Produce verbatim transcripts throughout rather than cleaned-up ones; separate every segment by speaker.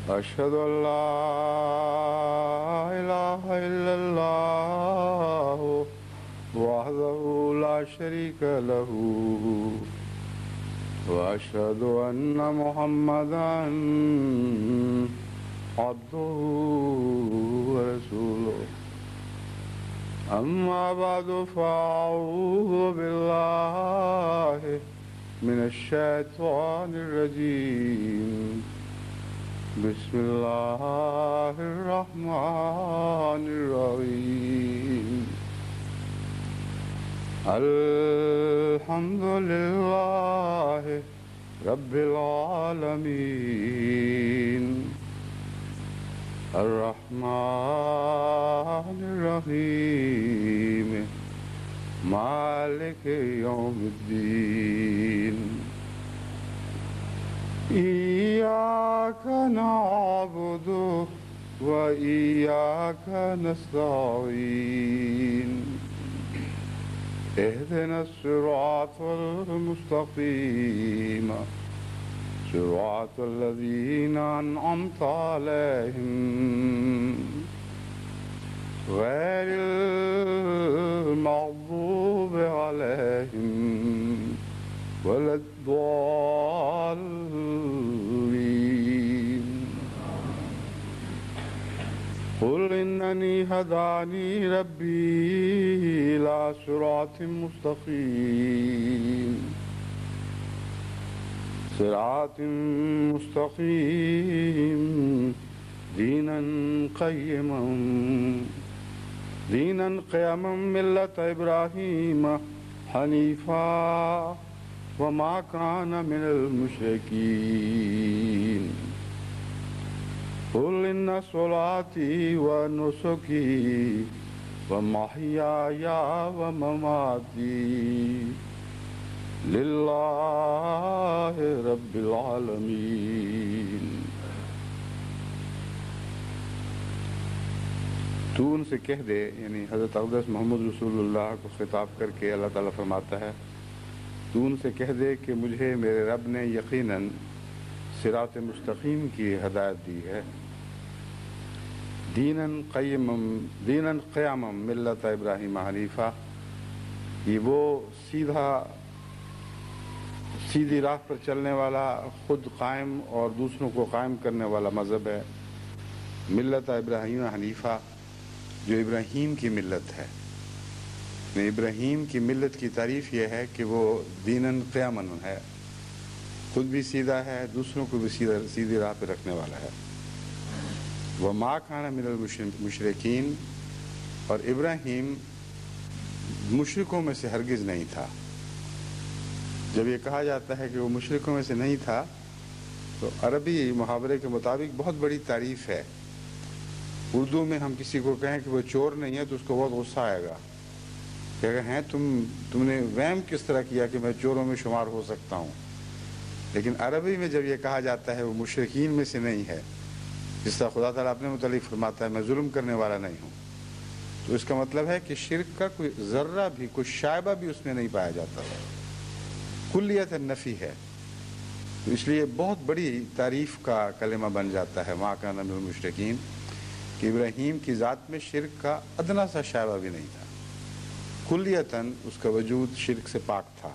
Speaker 1: أشهد أن لا إله إلا الله وحده لا شريك له وأشهد أن محمدا عبده ورسوله أما بعد فأعوذ بالله من الشيطان الرجيم بسم الله الرحمن الرحيم الحمد لله رب العالمين الرحمن الرحيم مالك يوم الدين إياك نعبد وإياك نستعين اهدنا الصراط المستقيم صراط الذين أنعمت عليهم غير المغضوب عليهم ولا الضالين قل إنني هداني ربي إلى صراط مستقيم صراط مستقيم دينا قيما دينا قيما ملة إبراهيم حنيفا وما كان من المشركين قل إن صلاتي ونسكي ومحياي ومماتي للہ رب العالمین۔ تو ان سے کہہ دے، یعنی حضرت اقدس محمد رسول اللہ کو خطاب کر کے اللہ تعالیٰ فرماتا ہے، تو ان سے کہہ دے کہ مجھے میرے رب نے یقیناً صراط مستقیم کی ہدایت دی ہے، دیناً قیمم دیناً قیامم ملت ابراہیم حنیفہ، یہ وہ سیدھا سیدھی راہ پر چلنے والا، خود قائم اور دوسروں کو قائم کرنے والا مذہب ہے، ملت ابراہیم حنیفہ، جو ابراہیم کی ملت ہے۔ ابراہیم کی ملت کی تعریف یہ ہے کہ وہ دیناً قیاماً ہے، خود بھی سیدھا ہے، دوسروں کو بھی سیدھا سیدھی راہ پہ رکھنے والا ہے۔ وما کان من المشرکین، اور ابراہیم مشرکوں میں سے ہرگز نہیں تھا۔ جب یہ کہا جاتا ہے کہ وہ مشرکوں میں سے نہیں تھا تو عربی محاورے کے مطابق بہت بڑی تعریف ہے۔ اردو میں ہم کسی کو کہیں کہ وہ چور نہیں ہے تو اس کو بہت غصہ آئے گا کہ اگر ہیں تم تم نے وہم کس طرح کیا کہ میں چوروں میں شمار ہو سکتا ہوں۔ لیکن عربی میں جب یہ کہا جاتا ہے وہ مشرکین میں سے نہیں ہے، جس طرح خدا تعالیٰ اپنے متعلق فرماتا ہے میں ظلم کرنے والا نہیں ہوں، تو اس کا مطلب ہے کہ شرک کا کوئی ذرہ بھی، کوئی شائبہ بھی اس میں نہیں پایا جاتا، کلیت نفی ہے۔ تو اس لیے بہت بڑی تعریف کا کلمہ بن جاتا ہے ما کان من المشرکین، کہ ابراہیم کی ذات میں شرک کا ادنا سا شائبہ بھی نہیں تھا، کلیتاً اس کا وجود شرک سے پاک تھا۔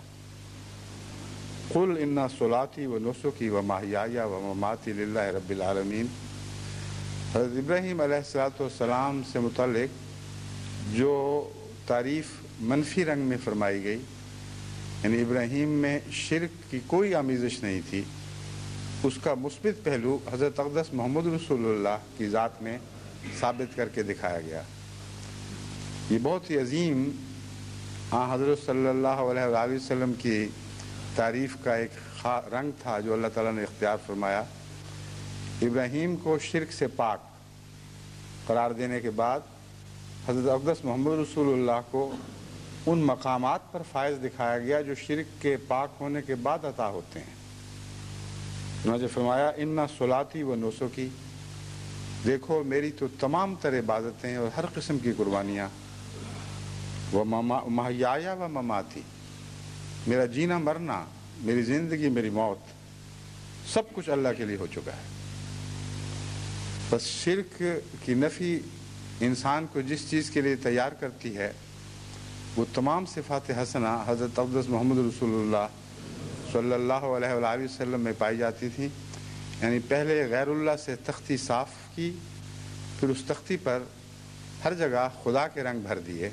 Speaker 1: قل ان صلاتی و نسکی و محیای و مماتی للہ رب العالمین۔ حضرت ابراہیم علیہ الصلوۃ والسلام سے متعلق جو تعریف منفی رنگ میں فرمائی گئی، یعنی ابراہیم میں شرک کی کوئی آمیزش نہیں تھی، اس کا مثبت پہلو حضرت اقدس محمد رسول اللہ کی ذات میں ثابت کر کے دکھایا گیا۔ یہ بہت ہی عظیم آن حضرت صلی اللہ علیہ وآلہ وسلم کی تعریف کا ایک رنگ تھا جو اللہ تعالیٰ نے اختیار فرمایا۔ ابراہیم کو شرک سے پاک قرار دینے کے بعد حضرت اقدس محمد رسول اللہ کو ان مقامات پر فائز دکھایا گیا جو شرک کے پاک ہونے کے بعد عطا ہوتے ہیں۔ چنانچہ فرمایا اِنَّ صلاتی و نسکی، دیکھو میری تو تمام تر عبادتیں اور ہر قسم کی قربانیاں، وہ محیایا و مماتی، میرا جینا مرنا، میری زندگی، میری موت، سب کچھ اللہ کے لیے ہو چکا ہے۔ بس شرک کی نفی انسان کو جس چیز کے لیے تیار کرتی ہے وہ تمام صفات حسنہ حضرت اقدس محمد رسول اللہ صلی اللہ علیہ وآلہ وسلم میں پائی جاتی تھیں. یعنی پہلے غیر اللہ سے تختی صاف کی، پھر اس تختی پر ہر جگہ خدا کے رنگ بھر دیے.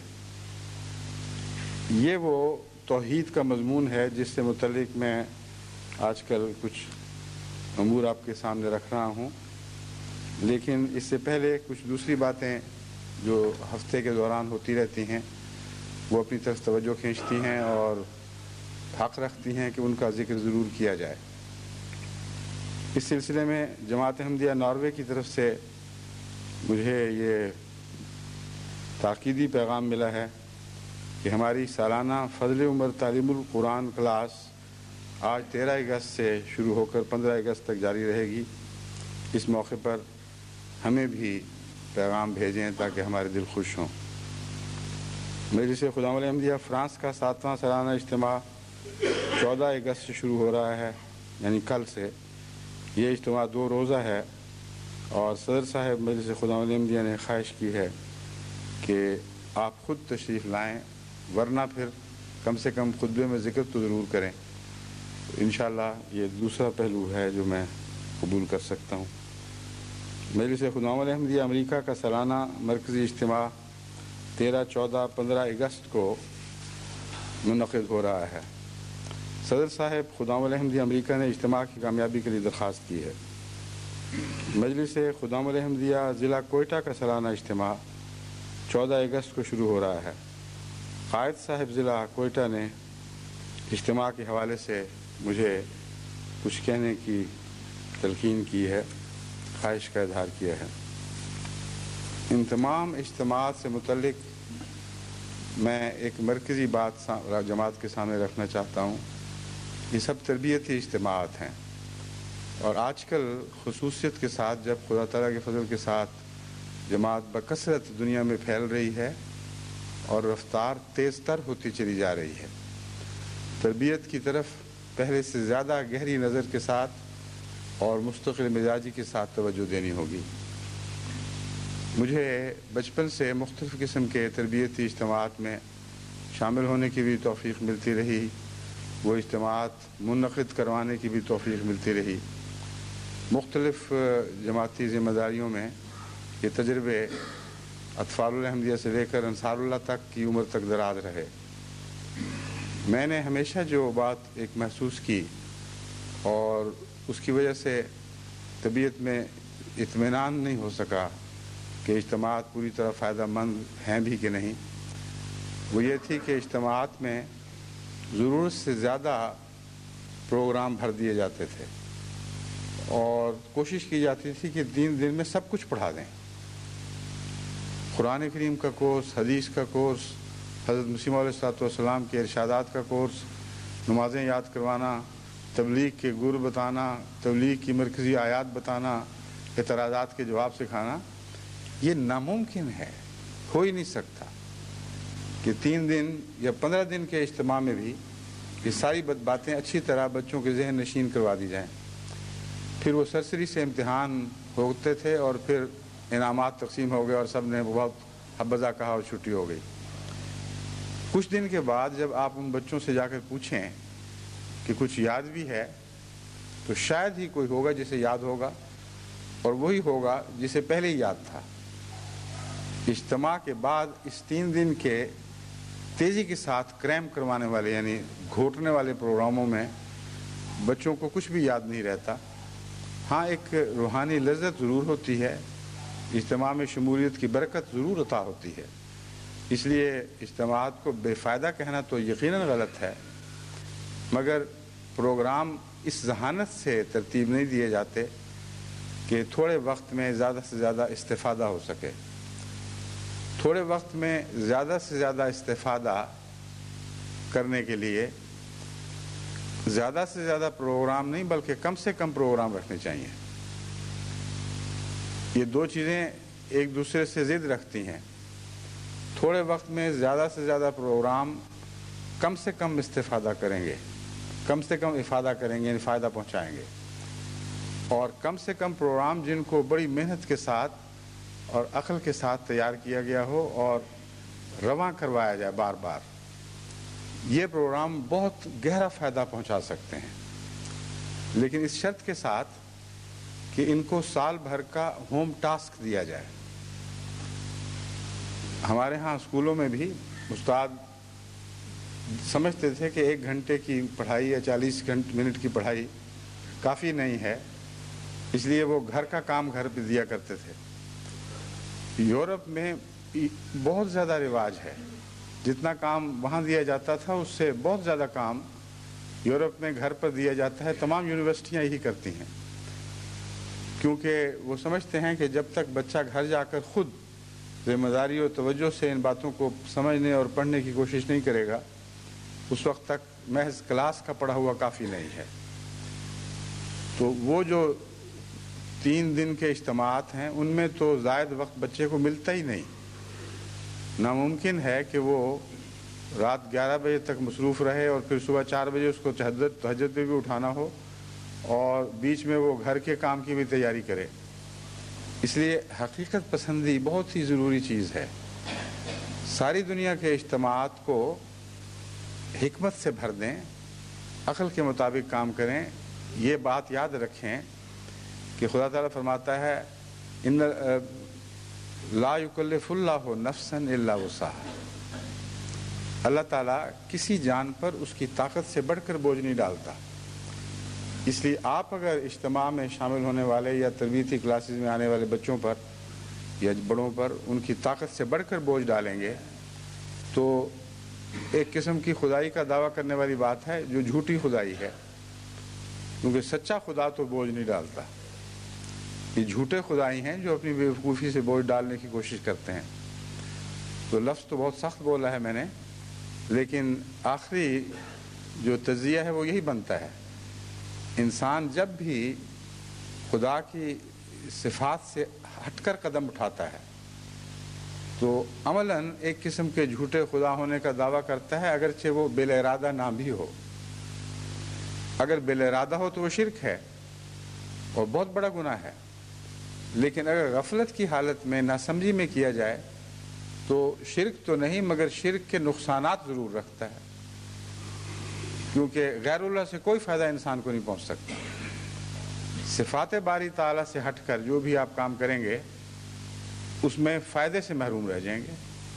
Speaker 1: یہ وہ توحید کا مضمون ہے جس سے متعلق میں آج کل کچھ امور آپ کے سامنے رکھ رہا ہوں. لیکن اس سے پہلے کچھ دوسری باتیں جو ہفتے کے دوران ہوتی رہتی ہیں وہ اپنی طرف توجہ کھینچتی ہیں اور حق رکھتی ہیں کہ ان کا ذکر ضرور کیا جائے. اس سلسلے میں جماعت احمدیہ ناروے کی طرف سے مجھے یہ تاکیدی پیغام ملا ہے کہ ہماری سالانہ فضل عمر تعلیم القرآن کلاس آج تیرہ اگست سے شروع ہو کر پندرہ اگست تک جاری رہے گی. اس موقع پر ہمیں بھی پیغام بھیجیں تاکہ ہمارے دل خوش ہوں. مجلس خدام احمدیہ فرانس کا ساتواں سالانہ اجتماع چودہ اگست سے شروع ہو رہا ہے، یعنی کل سے. یہ اجتماع دو روزہ ہے اور صدر صاحب مجلس خدام احمدیہ نے خواہش کی ہے کہ آپ خود تشریف لائیں، ورنہ پھر کم سے کم خطبے میں ذکر تو ضرور کریں. انشاءاللہ یہ دوسرا پہلو ہے جو میں قبول کر سکتا ہوں. مجلس خدام احمدیہ امریکہ کا سالانہ مرکزی اجتماع تیرہ چودہ پندرہ اگست کو منعقد ہو رہا ہے. صدر صاحب خدام احمدیہ امریکہ نے اجتماع کی کامیابی کے لیے درخواست کی ہے. مجلس خدام احمدیہ ضلع کوئٹہ کا سالانہ اجتماع چودہ اگست کو شروع ہو رہا ہے. قائد صاحب ضلع کوئٹہ نے اجتماع کے حوالے سے مجھے کچھ کہنے کی تلقین کی ہے، خواہش کا اظہار کیا ہے. ان تمام اجتماعات سے متعلق میں ایک مرکزی بات جماعت کے سامنے رکھنا چاہتا ہوں. یہ سب تربیتی اجتماعات ہیں اور آج کل خصوصیت کے ساتھ جب خدا تعالیٰ کے فضل کے ساتھ جماعت بکثرت دنیا میں پھیل رہی ہے اور رفتار تیز تر ہوتی چلی جا رہی ہے، تربیت کی طرف پہلے سے زیادہ گہری نظر کے ساتھ اور مستقل مزاجی کے ساتھ توجہ دینی ہوگی. مجھے بچپن سے مختلف قسم کے تربیتی اجتماعات میں شامل ہونے کی بھی توفیق ملتی رہی، وہ اجتماعات منعقد کروانے کی بھی توفیق ملتی رہی. مختلف جماعتی ذمہ داریوں میں یہ تجربے اطفال الاحمدیہ سے لے کر انصار اللہ تک کی عمر تک دراز رہے. میں نے ہمیشہ جو بات ایک محسوس کی اور اس کی وجہ سے طبیعت میں اطمینان نہیں ہو سکا کہ اجتماعات پوری طرح فائدہ مند ہیں بھی کہ نہیں، وہ یہ تھی کہ اجتماعات میں ضرورت سے زیادہ پروگرام بھر دیے جاتے تھے اور کوشش کی جاتی تھی کہ تین دن میں سب کچھ پڑھا دیں. قرآن کریم کا کورس، حدیث کا کورس، حضرت مسیح علیہ الصلوۃ والسلام کے ارشادات کا کورس، نمازیں یاد کروانا، تبلیغ کے گر بتانا، تبلیغ کی مرکزی آیات بتانا، اعتراضات کے جواب سکھانا. یہ ناممکن ہے، ہو ہی نہیں سکتا کہ تین دن یا پندرہ دن کے اجتماع میں بھی یہ ساری باتیں اچھی طرح بچوں کے ذہن نشین کروا دی جائیں. پھر وہ سرسری سے امتحان ہوتے تھے اور پھر انعامات تقسیم ہو گئے اور سب نے بہت حبذا کہا اور چھٹی ہو گئی. کچھ دن کے بعد جب آپ ان بچوں سے جا کر پوچھیں کہ کچھ یاد بھی ہے تو شاید ہی کوئی ہوگا جسے یاد ہوگا اور وہی ہوگا جسے پہلے ہی یاد تھا. اجتماع کے بعد اس تین دن کے تیزی کے ساتھ کریم کروانے والے یعنی گھوٹنے والے پروگراموں میں بچوں کو کچھ بھی یاد نہیں رہتا. ہاں ایک روحانی لذت ضرور ہوتی ہے، اجتماع میں شمولیت کی برکت ضرور عطا ہوتی ہے. اس لیے اجتماعات کو بے فائدہ کہنا تو یقیناً غلط ہے، مگر پروگرام اس ذہانت سے ترتیب نہیں دیے جاتے کہ تھوڑے وقت میں زیادہ سے زیادہ استفادہ ہو سکے. تھوڑے وقت میں زیادہ سے زیادہ استفادہ کرنے کے لیے زیادہ سے زیادہ پروگرام نہیں بلکہ کم سے کم پروگرام رکھنے چاہیے. یہ دو چیزیں ایک دوسرے سے ضد رکھتی ہیں. تھوڑے وقت میں زیادہ سے زیادہ پروگرام کم سے کم استفادہ کریں گے، کم سے کم افادہ کریں گے، یعنی فائدہ پہنچائیں گے. اور کم سے کم پروگرام جن کو بڑی محنت کے ساتھ اور عقل کے ساتھ تیار کیا گیا ہو اور رواں کروایا جائے بار بار، یہ پروگرام بہت گہرا فائدہ پہنچا سکتے ہیں، لیکن اس شرط کے ساتھ کہ ان کو سال بھر کا ہوم ٹاسک دیا جائے۔ ہمارے ہاں اسکولوں میں بھی استاد سمجھتے تھے کہ ایک گھنٹے کی پڑھائی یا چالیس منٹ کی پڑھائی کافی نہیں ہے، اس لیے وہ گھر کا کام گھر پہ دیا کرتے تھے۔ یورپ میں بہت زیادہ رواج ہے، جتنا کام وہاں دیا جاتا تھا اس سے بہت زیادہ کام یورپ میں گھر پر دیا جاتا ہے۔ تمام یونیورسٹیاں یہی کرتی ہیں، کیونکہ وہ سمجھتے ہیں کہ جب تک بچہ گھر جا کر خود ذمہ داری اور توجہ سے ان باتوں کو سمجھنے اور پڑھنے کی کوشش نہیں کرے گا، اس وقت تک محض کلاس کا پڑھا ہوا کافی نہیں ہے۔ تو وہ جو تین دن کے اجتماعات ہیں ان میں تو زائد وقت بچے کو ملتا ہی نہیں۔ ناممکن ہے کہ وہ رات گیارہ بجے تک مصروف رہے اور پھر صبح چار بجے اس کو تہجد تہجد پہ بھی اٹھانا ہو اور بیچ میں وہ گھر کے کام کی بھی تیاری کرے۔ اس لیے حقیقت پسندی بہت ہی ضروری چیز ہے۔ ساری دنیا کے اجتماعات کو حکمت سے بھر دیں، عقل کے مطابق کام کریں۔ یہ بات یاد رکھیں کہ خدا تعالیٰ فرماتا ہے ان لا یکلف اللہ نفسا الا وسعہا، اللہ تعالیٰ کسی جان پر اس کی طاقت سے بڑھ کر بوجھ نہیں ڈالتا۔ اس لیے آپ اگر اجتماع میں شامل ہونے والے یا تربیتی کلاسز میں آنے والے بچوں پر یا بڑوں پر ان کی طاقت سے بڑھ کر بوجھ ڈالیں گے تو ایک قسم کی خدائی کا دعویٰ کرنے والی بات ہے جو جھوٹی خدائی ہے، کیونکہ سچا خدا تو بوجھ نہیں ڈالتا۔ یہ جھوٹے خدائی ہیں جو اپنی بے وقوفی سے بوجھ ڈالنے کی کوشش کرتے ہیں۔ تو لفظ تو بہت سخت بولا ہے میں نے، لیکن آخری جو تجزیہ ہے وہ یہی بنتا ہے، انسان جب بھی خدا کی صفات سے ہٹ کر قدم اٹھاتا ہے تو عملاً ایک قسم کے جھوٹے خدا ہونے کا دعویٰ کرتا ہے، اگرچہ وہ بلا ارادہ نہ بھی ہو۔ اگر بلا ارادہ ہو تو وہ شرک ہے اور بہت بڑا گناہ ہے، لیکن اگر غفلت کی حالت میں ناسمجھی میں کیا جائے تو شرک تو نہیں مگر شرک کے نقصانات ضرور رکھتا ہے، کیونکہ غیر اللہ سے کوئی فائدہ انسان کو نہیں پہنچ سکتا۔ صفات باری تعالیٰ سے ہٹ کر جو بھی آپ کام کریں گے اس میں فائدے سے محروم رہ جائیں گے۔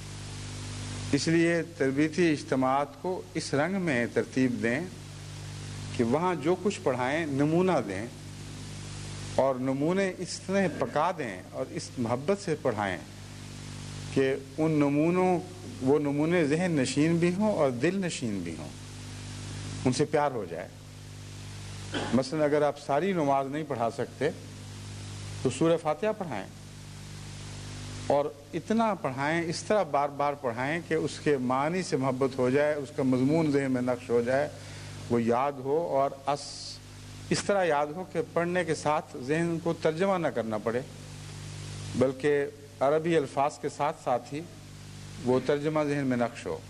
Speaker 1: اس لیے تربیتی اجتماعات کو اس رنگ میں ترتیب دیں کہ وہاں جو کچھ پڑھائیں نمونہ دیں، اور نمونے اس طرح پکا دیں اور اس محبت سے پڑھائیں کہ ان نمونوں وہ نمونے ذہن نشین بھی ہوں اور دل نشین بھی ہوں، ان سے پیار ہو جائے۔ مثلا اگر آپ ساری نماز نہیں پڑھا سکتے تو سورہ فاتحہ پڑھائیں، اور اتنا پڑھائیں، اس طرح بار بار پڑھائیں کہ اس کے معنی سے محبت ہو جائے، اس کا مضمون ذہن میں نقش ہو جائے، وہ یاد ہو، اور اس اس طرح یاد ہو کہ پڑھنے کے ساتھ ذہن کو ترجمہ نہ کرنا پڑے، بلکہ عربی الفاظ کے ساتھ ساتھ ہی وہ ترجمہ ذہن میں نقش ہو۔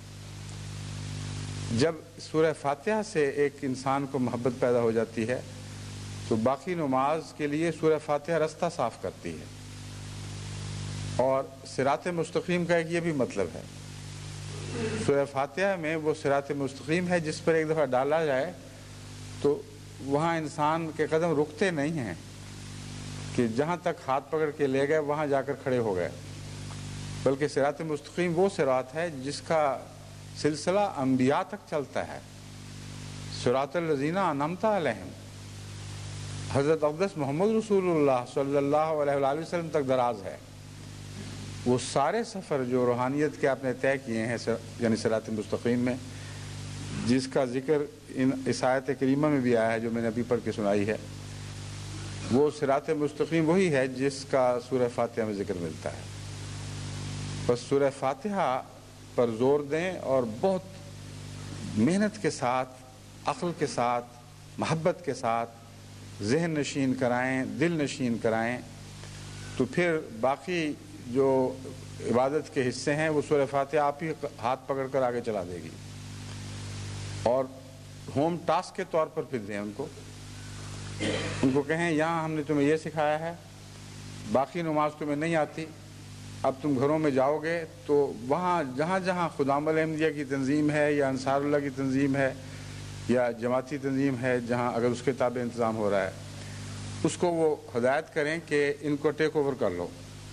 Speaker 1: جب سورہ فاتحہ سے ایک انسان کو محبت پیدا ہو جاتی ہے تو باقی نماز کے لیے سورہ فاتحہ رستہ صاف کرتی ہے۔ اور صراط مستقیم کا ایک یہ بھی مطلب ہے، سورہ فاتحہ میں وہ صراط مستقیم ہے جس پر ایک دفعہ ڈالا جائے تو وہاں انسان کے قدم رکتے نہیں ہیں کہ جہاں تک ہاتھ پکڑ کے لے گئے وہاں جا کر کھڑے ہو گئے، بلکہ صراط مستقیم وہ صراط ہے جس کا سلسلہ انبیاء تک چلتا ہے۔ صراط الذین انعمت علیہم حضرت اقدس محمد رسول اللہ صلی اللہ علیہ وآلہ وسلم تک دراز ہے۔ وہ سارے سفر جو روحانیت کے آپ نے طے کیے ہیں یعنی صراط مستقیم میں، جس کا ذکر ان اس آیت کریمہ میں بھی آیا ہے جو میں نے ابھی پڑھ کے سنائی ہے، وہ صراط مستقیم وہی ہے جس کا سورہ فاتحہ میں ذکر ملتا ہے۔ بس سورہ فاتحہ پر زور دیں اور بہت محنت کے ساتھ، عقل کے ساتھ، محبت کے ساتھ ذہن نشین کرائیں، دل نشین کرائیں، تو پھر باقی جو عبادت کے حصے ہیں وہ سورہ فاتحہ آپ ہی ہاتھ پکڑ کر آگے چلا دے گی، اور ہوم ٹاسک کے طور پر پھر دیں ان کو۔ ان کو کہیں یہاں ہم نے تمہیں یہ سکھایا ہے، باقی نماز تمہیں نہیں آتی، اب تم گھروں میں جاؤ گے تو وہاں جہاں جہاں خدام الاحمدیہ کی تنظیم ہے یا انصار اللہ کی تنظیم ہے یا جماعتی تنظیم ہے، جہاں اگر اس کے تابع انتظام ہو رہا ہے، اس کو وہ ہدایت کریں کہ ان کو ٹیک اوور کر لو،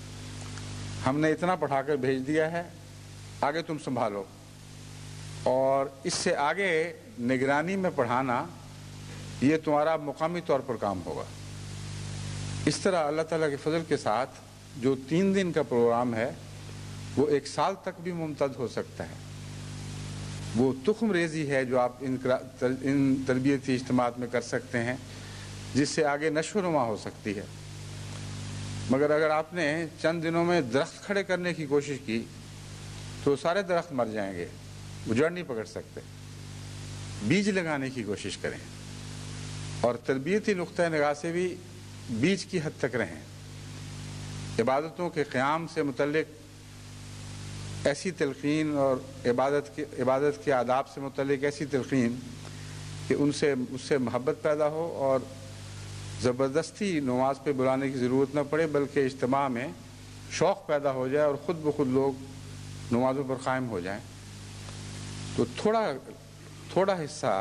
Speaker 1: ہم نے اتنا پڑھا کر بھیج دیا ہے، آگے تم سنبھالو۔ اور اس سے آگے نگرانی میں پڑھانا یہ تمہارا مقامی طور پر کام ہوگا۔ اس طرح اللہ تعالیٰ کے فضل کے ساتھ جو تین دن کا پروگرام ہے وہ ایک سال تک بھی ممتد ہو سکتا ہے۔ وہ تخم ریزی ہے جو آپ ان تربیتی اجتماعات میں کر سکتے ہیں، جس سے آگے نشو و نما ہو سکتی ہے۔ مگر اگر آپ نے چند دنوں میں درخت کھڑے کرنے کی کوشش کی تو سارے درخت مر جائیں گے، وہ جڑ نہیں پکڑ سکتے۔ بیج لگانے کی کوشش کریں اور تربیتی نقطۂ نگاہ سے بھی بیج کی حد تک رہیں۔ عبادتوں کے قیام سے متعلق ایسی تلقین اور عبادت کے عبادت کے آداب سے متعلق ایسی تلقین کہ ان سے اس سے محبت پیدا ہو اور زبردستی نماز پہ بلانے کی ضرورت نہ پڑے، بلکہ اجتماع میں شوق پیدا ہو جائے اور خود بخود لوگ نمازوں پر قائم ہو جائیں۔ تو تھوڑا تھوڑا حصہ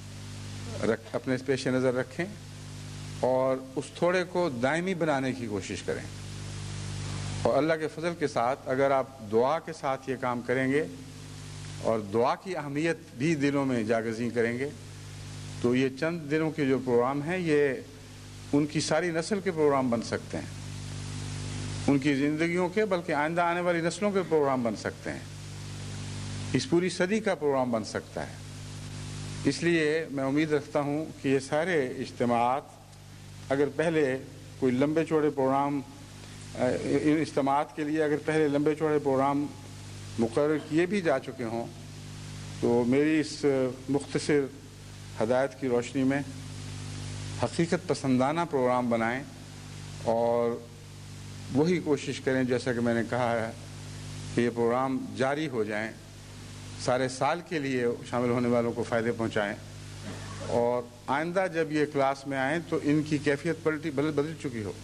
Speaker 1: رکھ اپنے پیش نظر رکھیں اور اس تھوڑے کو دائمی بنانے کی کوشش کریں۔ اور اللہ کے فضل کے ساتھ اگر آپ دعا کے ساتھ یہ کام کریں گے اور دعا کی اہمیت بھی دلوں میں جاگزیں کریں گے تو یہ چند دنوں کے جو پروگرام ہیں یہ ان کی ساری نسل کے پروگرام بن سکتے ہیں، ان کی زندگیوں کے بلکہ آئندہ آنے والی نسلوں کے پروگرام بن سکتے ہیں، اس پوری صدی کا پروگرام بن سکتا ہے۔ اس لیے میں امید رکھتا ہوں کہ یہ سارے اجتماعات اگر پہلے کوئی لمبے چوڑے پروگرام ان اجتماعات کے لیے اگر پہلے لمبے چوڑے پروگرام مقرر کیے بھی جا چکے ہوں تو میری اس مختصر ہدایت کی روشنی میں حقیقت پسندانہ پروگرام بنائیں اور وہی کوشش کریں جیسا کہ میں نے کہا ہے کہ یہ پروگرام جاری ہو جائیں، سارے سال کے لیے شامل ہونے والوں کو فائدے پہنچائیں، اور آئندہ جب یہ کلاس میں آئیں تو ان کی کیفیت پلٹی بدل بدل چکی ہو،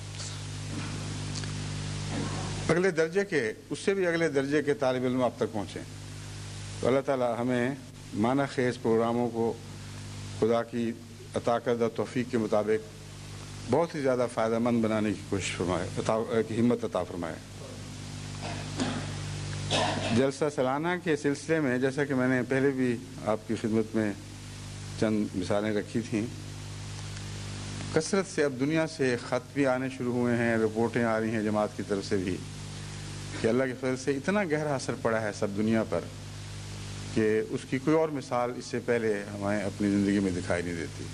Speaker 1: اگلے درجے کے اس سے بھی اگلے درجے کے طالب علم اب تک پہنچیں۔ تو اللہ تعالی ہمیں معنی خیز پروگراموں کو خدا کی عطا کردہ توفیق کے مطابق بہت ہی زیادہ فائدہ مند بنانے کی کوشش فرمائے، کی ہمت عطا فرمائے۔ جلسہ سالانہ کے سلسلے میں جیسا کہ میں نے پہلے بھی آپ کی خدمت میں چند مثالیں رکھی تھیں، کثرت سے اب دنیا سے خط بھی آنے شروع ہوئے ہیں، رپورٹیں آ رہی ہیں جماعت کی طرف سے بھی کہ اللہ کے فضل سے اتنا گہرا اثر پڑا ہے سب دنیا پر کہ اس کی کوئی اور مثال اس سے پہلے ہمیں اپنی زندگی میں دکھائی نہیں دیتی،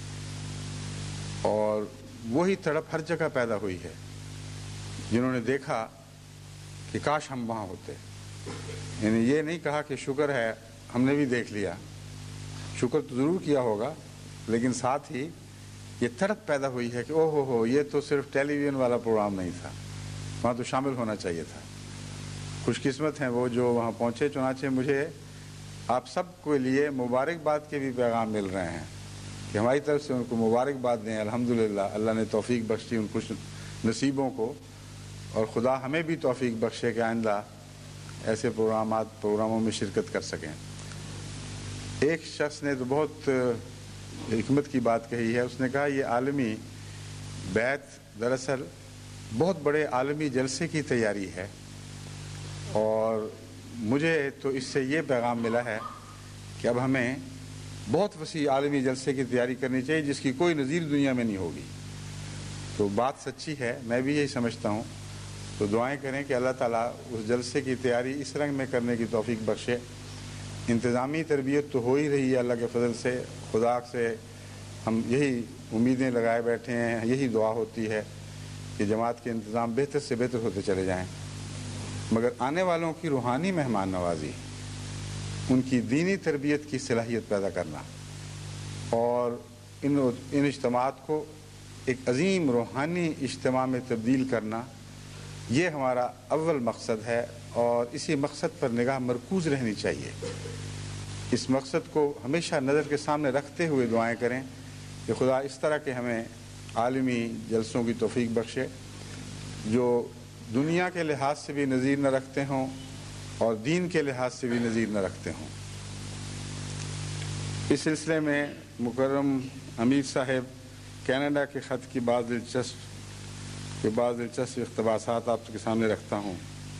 Speaker 1: اور وہی تڑپ ہر جگہ پیدا ہوئی ہے جنہوں نے دیکھا کہ کاش ہم وہاں ہوتے۔ یعنی یہ نہیں کہا کہ شکر ہے ہم نے بھی دیکھ لیا، شکر تو ضرور کیا ہوگا، لیکن ساتھ ہی یہ تڑپ پیدا ہوئی ہے کہ او ہو ہو یہ تو صرف ٹیلی ویژن والا پروگرام نہیں تھا، وہاں تو شامل ہونا چاہیے تھا۔ خوش قسمت ہیں وہ جو وہاں پہنچے۔ چنانچہ مجھے آپ سب کے لیے مبارکباد کے بھی پیغام مل رہے ہیں کہ ہماری طرف سے ان کو مبارکباد دیں۔ الحمدللہ اللہ نے توفیق بخشی ان خوش نصیبوں کو، اور خدا ہمیں بھی توفیق بخشے کہ آئندہ ایسے پروگرامات پروگراموں میں شرکت کر سکیں۔ ایک شخص نے تو بہت حکمت کی بات کہی ہے، اس نے کہا یہ عالمی بیعت دراصل بہت بڑے عالمی جلسے کی تیاری ہے، اور مجھے تو اس سے یہ پیغام ملا ہے کہ اب ہمیں بہت وسیع عالمی جلسے کی تیاری کرنی چاہیے جس کی کوئی نظیر دنیا میں نہیں ہوگی۔ تو بات سچی ہے، میں بھی یہی سمجھتا ہوں۔ تو دعائیں کریں کہ اللہ تعالیٰ اس جلسے کی تیاری اس رنگ میں کرنے کی توفیق بخشے۔ انتظامی تربیت تو ہو ہی رہی ہے اللہ کے فضل سے، خدا سے ہم یہی امیدیں لگائے بیٹھے ہیں، یہی دعا ہوتی ہے کہ جماعت کے انتظام بہتر سے بہتر ہوتے چلے جائیں، مگر آنے والوں کی روحانی مہمان نوازی، ان کی دینی تربیت کی صلاحیت پیدا کرنا اور ان ان اجتماعات کو ایک عظیم روحانی اجتماع میں تبدیل کرنا، یہ ہمارا اول مقصد ہے، اور اسی مقصد پر نگاہ مرکوز رہنی چاہیے۔ اس مقصد کو ہمیشہ نظر کے سامنے رکھتے ہوئے دعائیں کریں کہ خدا اس طرح کے ہمیں عالمی جلسوں کی توفیق بخشے جو دنیا کے لحاظ سے بھی نظیر نہ رکھتے ہوں اور دین کے لحاظ سے بھی نظیر نہ رکھتے ہوں۔ اس سلسلے میں مکرم امیر صاحب کینیڈا کے خط کی بعض دلچسپ کے بعض دلچسپ اقتباسات آپ کے سامنے رکھتا ہوں۔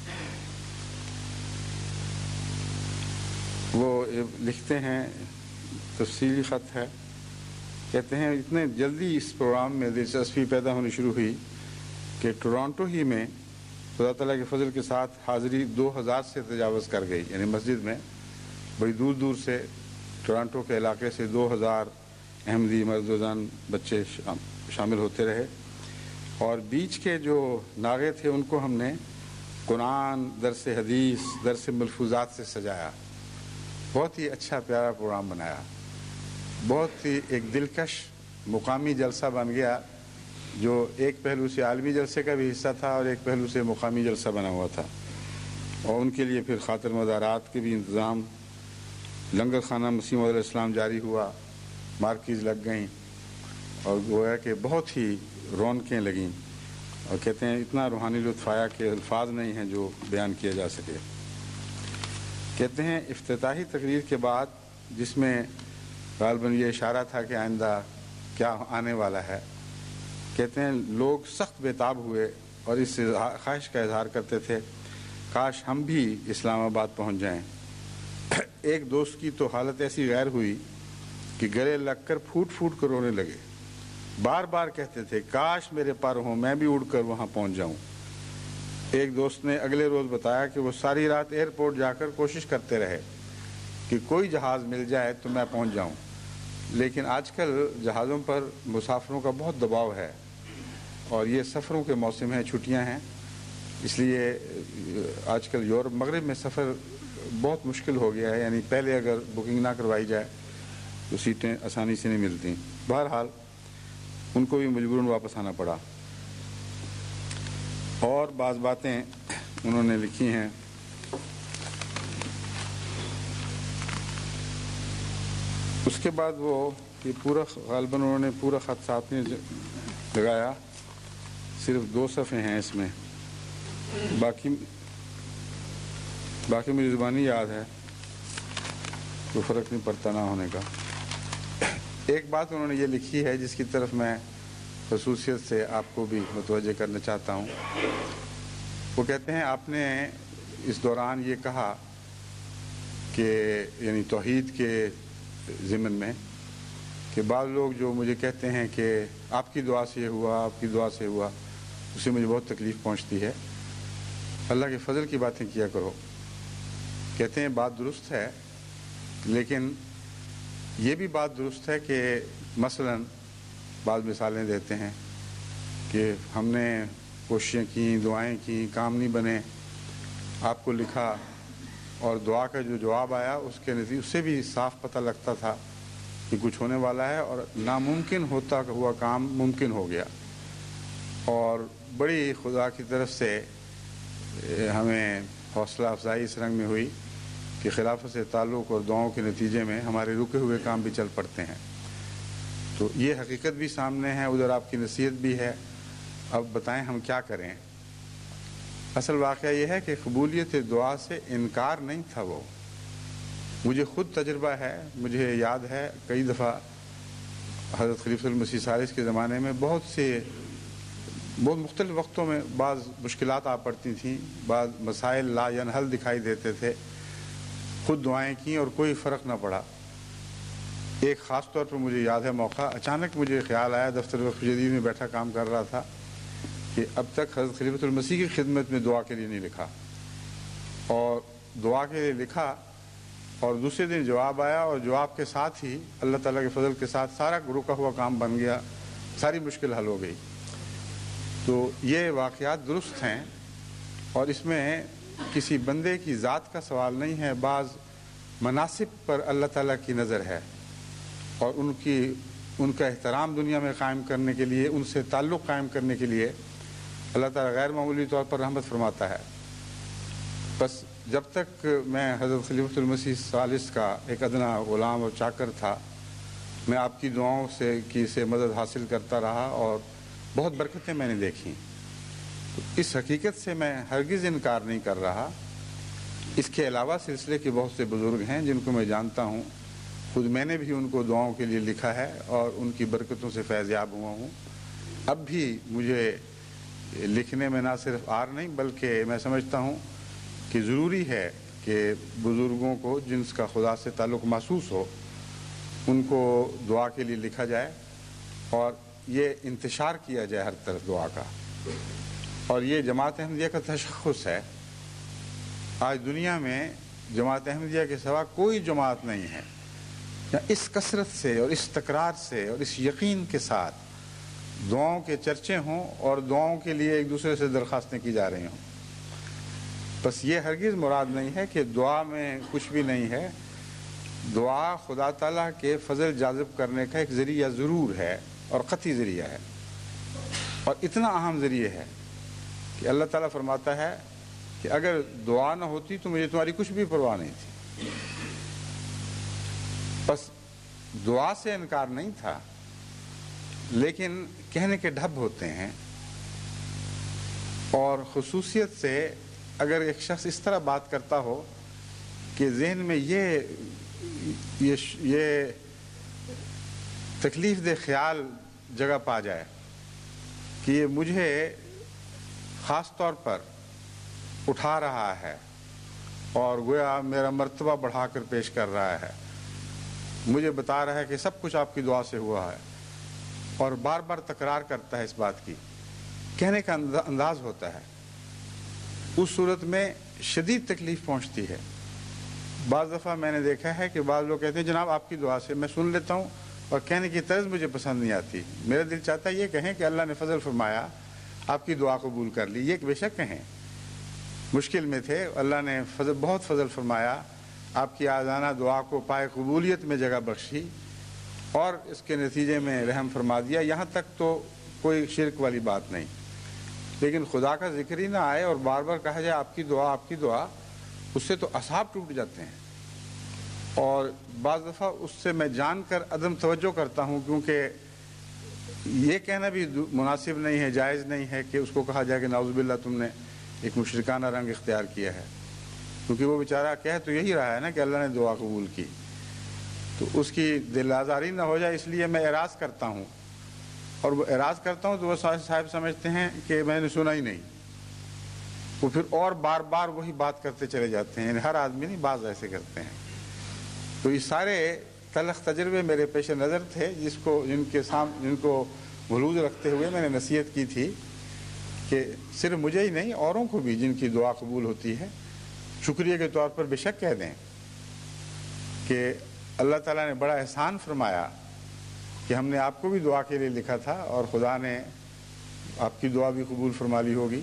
Speaker 1: وہ لکھتے ہیں، تفصیلی خط ہے، کہتے ہیں اتنے جلدی اس پروگرام میں دلچسپی پیدا ہونی شروع ہوئی کہ ٹورانٹو ہی میں خدا تعالیٰ کے فضل کے ساتھ حاضری دو ہزار سے تجاوز کر گئی، یعنی مسجد میں بڑی دور دور سے ٹورانٹو کے علاقے سے دو ہزار احمدی مرد و زن بچے شامل ہوتے رہے، اور بیچ کے جو ناغے تھے ان کو ہم نے قرآن، درس حدیث، درس ملفوظات سے سجایا۔ بہت ہی اچھا پیارا پروگرام بنایا، بہت ہی ایک دلکش مقامی جلسہ بن گیا جو ایک پہلو سے عالمی جلسے کا بھی حصہ تھا اور ایک پہلو سے مقامی جلسہ بنا ہوا تھا، اور ان کے لیے پھر خاطر مزارات کے بھی انتظام، لنگر خانہ مسیح علیہ السلام جاری ہوا، مارکیز لگ گئیں، اور گویا کہ بہت ہی رونقیں لگیں، اور کہتے ہیں اتنا روحانی لطف آیا کہ الفاظ نہیں ہیں جو بیان کیا جا سکے۔ کہتے ہیں افتتاحی تقریر کے بعد، جس میں غالباً یہ اشارہ تھا کہ آئندہ کیا آنے والا ہے، کہتے ہیں لوگ سخت بےتاب ہوئے اور اس خواہش کا اظہار کرتے تھے کاش ہم بھی اسلام آباد پہنچ جائیں۔ ایک دوست کی تو حالت ایسی غیر ہوئی کہ گلے لگ کر پھوٹ پھوٹ کر رونے لگے، بار بار کہتے تھے کاش میرے پر ہوں، میں بھی اڑ کر وہاں پہنچ جاؤں۔ ایک دوست نے اگلے روز بتایا کہ وہ ساری رات ایئرپورٹ جا کر کوشش کرتے رہے کہ کوئی جہاز مل جائے تو میں پہنچ جاؤں، لیکن آج کل جہازوں پر مسافروں کا بہت دباؤ ہے، اور یہ سفروں کے موسم ہیں، چھٹیاں ہیں، اس لیے آج کل یورپ مغرب میں سفر بہت مشکل ہو گیا ہے، یعنی پہلے اگر بکنگ نہ کروائی جائے تو سیٹیں آسانی سے نہیں ملتی۔ بہرحال ان کو بھی مجبوراً واپس آنا پڑا۔ اور بعض باتیں انہوں نے لکھی ہیں، اس کے بعد وہ یہ پورا غالباً انہوں نے پورا خط ساتھ میں لگایا، صرف دو صفحے ہیں اس میں، باقی باقی میری زبانی یاد ہے، کوئی فرق نہیں پڑتا نہ ہونے کا۔ ایک بات انہوں نے یہ لکھی ہے جس کی طرف میں خصوصیت سے آپ کو بھی متوجہ کرنا چاہتا ہوں۔ وہ کہتے ہیں آپ نے اس دوران یہ کہا کہ یعنی توحید کے ضمن میں کہ بعض لوگ جو مجھے کہتے ہیں کہ آپ کی دعا سے ہوا، آپ کی دعا سے ہوا، اس سے مجھے بہت تکلیف پہنچتی ہے، اللہ کے فضل کی باتیں کیا کرو۔ کہتے ہیں بات درست ہے، لیکن یہ بھی بات درست ہے کہ مثلاً بعض مثالیں دیتے ہیں کہ ہم نے کوششیں کیں، دعائیں کیں، کام نہیں بنے، آپ کو لکھا، اور دعا کا جو جواب آیا اس کے نتیجے اس سے بھی صاف پتہ لگتا تھا کہ کچھ ہونے والا ہے، اور ناممکن ہوتا ہوا کام ممکن ہو گیا، اور بڑی خدا کی طرف سے ہمیں حوصلہ افزائی اس رنگ میں ہوئی کہ خلافت سے تعلق اور دعاؤں کے نتیجے میں ہمارے رکے ہوئے کام بھی چل پڑتے ہیں۔ تو یہ حقیقت بھی سامنے ہے، ادھر آپ کی نصیحت بھی ہے، اب بتائیں ہم کیا کریں۔ اصل واقعہ یہ ہے کہ قبولیت دعا سے انکار نہیں تھا، وہ مجھے خود تجربہ ہے، مجھے یاد ہے کئی دفعہ حضرت خلیفۃ المسیح ثالث کے زمانے میں بہت سے بہت مختلف وقتوں میں بعض مشکلات آ پڑتی تھیں، بعض مسائل لا ینحل دکھائی دیتے تھے، خود دعائیں کیں اور کوئی فرق نہ پڑا۔ ایک خاص طور پر مجھے یاد ہے موقع، اچانک مجھے خیال آیا، دفتر وقف جدید میں بیٹھا کام کر رہا تھا، کہ اب تک حضرت خلیفۃ المسیح کی خدمت میں دعا کے لیے نہیں لکھا، اور دعا کے لیے لکھا اور دوسرے دن جواب آیا، اور جواب کے ساتھ ہی اللہ تعالیٰ کے فضل کے ساتھ سارا رکا ہوا کام بن گیا، ساری مشکل حل ہو گئی۔ تو یہ واقعات درست ہیں، اور اس میں کسی بندے کی ذات کا سوال نہیں ہے، بعض مناسب پر اللہ تعالیٰ کی نظر ہے، اور ان کی ان کا احترام دنیا میں قائم کرنے کے لیے، ان سے تعلق قائم کرنے کے لیے اللہ تعالیٰ غیر معمولی طور پر رحمت فرماتا ہے۔ بس جب تک میں حضرت خلیفۃ المسیح ثالث کا ایک ادنا غلام اور چاکر تھا، میں آپ کی دعاؤں سے کی سے مدد حاصل کرتا رہا اور بہت برکتیں میں نے دیکھی. تو اس حقیقت سے میں ہرگز انکار نہیں کر رہا. اس کے علاوہ سلسلے کے بہت سے بزرگ ہیں جن کو میں جانتا ہوں، خود میں نے بھی ان کو دعاؤں کے لیے لکھا ہے اور ان کی برکتوں سے فیض یاب ہوا ہوں. اب بھی مجھے لکھنے میں نہ صرف آر نہیں بلکہ میں سمجھتا ہوں کہ ضروری ہے کہ بزرگوں کو جن کا خدا سے تعلق محسوس ہو ان کو دعا کے لیے لکھا جائے اور یہ انتشار کیا جائے ہر طرف دعا کا. اور یہ جماعت احمدیہ کا تشخص ہے. آج دنیا میں جماعت احمدیہ کے سوا کوئی جماعت نہیں ہے اس کثرت سے اور اس تکرار سے اور اس یقین کے ساتھ دعاؤں کے چرچے ہوں اور دعاؤں کے لیے ایک دوسرے سے درخواستیں کی جا رہی ہوں. بس یہ ہرگز مراد نہیں ہے کہ دعا میں کچھ بھی نہیں ہے. دعا خدا تعالیٰ کے فضل جاذب کرنے کا ایک ذریعہ ضرور ہے اور قطعی ذریعہ ہے اور اتنا اہم ذریعہ ہے کہ اللہ تعالیٰ فرماتا ہے کہ اگر دعا نہ ہوتی تو مجھے تمہاری کچھ بھی پرواہ نہیں تھی. بس دعا سے انکار نہیں تھا لیکن کہنے کے ڈھب ہوتے ہیں. اور خصوصیت سے اگر ایک شخص اس طرح بات کرتا ہو کہ ذہن میں یہ یہ یہ تکلیف دہ خیال جگہ پا جائے کہ یہ مجھے خاص طور پر اٹھا رہا ہے اور گویا میرا مرتبہ بڑھا کر پیش کر رہا ہے، مجھے بتا رہا ہے کہ سب کچھ آپ کی دعا سے ہوا ہے اور بار بار تکرار کرتا ہے اس بات کی، کہنے کا انداز ہوتا ہے، اس صورت میں شدید تکلیف پہنچتی ہے. بعض دفعہ میں نے دیکھا ہے کہ بعض لوگ کہتے ہیں جناب آپ کی دعا سے، میں سن لیتا ہوں اور کہنے کی طرز مجھے پسند نہیں آتی. میرا دل چاہتا ہے یہ کہیں کہ اللہ نے فضل فرمایا آپ کی دعا قبول کر لی، یہ بے شک کہیں. مشکل میں تھے، اللہ نے فضل بہت فضل فرمایا، آپ کی آزانہ دعا کو پائے قبولیت میں جگہ بخشی اور اس کے نتیجے میں رحم فرما دیا. یہاں تک تو کوئی شرک والی بات نہیں، لیکن خدا کا ذکر ہی نہ آئے اور بار بار کہا جائے آپ کی دعا آپ کی دعا، اس سے تو اعصاب ٹوٹ جاتے ہیں. اور بعض دفعہ اس سے میں جان کر عدم توجہ کرتا ہوں کیونکہ یہ کہنا بھی مناسب نہیں ہے، جائز نہیں ہے کہ اس کو کہا جائے کہ نعوذ باللہ تم نے ایک مشرکانہ رنگ اختیار کیا ہے، کیونکہ وہ بیچارہ کہہ تو یہی رہا ہے نا کہ اللہ نے دعا قبول کی، تو اس کی دل آزاری نہ ہو جائے اس لیے میں اعراض کرتا ہوں. اور وہ اعراض کرتا ہوں تو وہ صاحب سمجھتے ہیں کہ میں نے سنا ہی نہیں، وہ پھر اور بار بار وہی بات کرتے چلے جاتے ہیں. یعنی ہر آدمی نہیں، بعض ایسے کرتے ہیں. تو یہ سارے تلخ تجربے میرے پیش نظر تھے جس کو جن کے سامنے جن کو ملحوظ رکھتے ہوئے میں نے نصیحت کی تھی کہ صرف مجھے ہی نہیں اوروں کو بھی جن کی دعا قبول ہوتی ہے شکریہ کے طور پر بے شک کہہ دیں کہ اللہ تعالیٰ نے بڑا احسان فرمایا کہ ہم نے آپ کو بھی دعا کے لیے لکھا تھا اور خدا نے آپ کی دعا بھی قبول فرما لی ہوگی.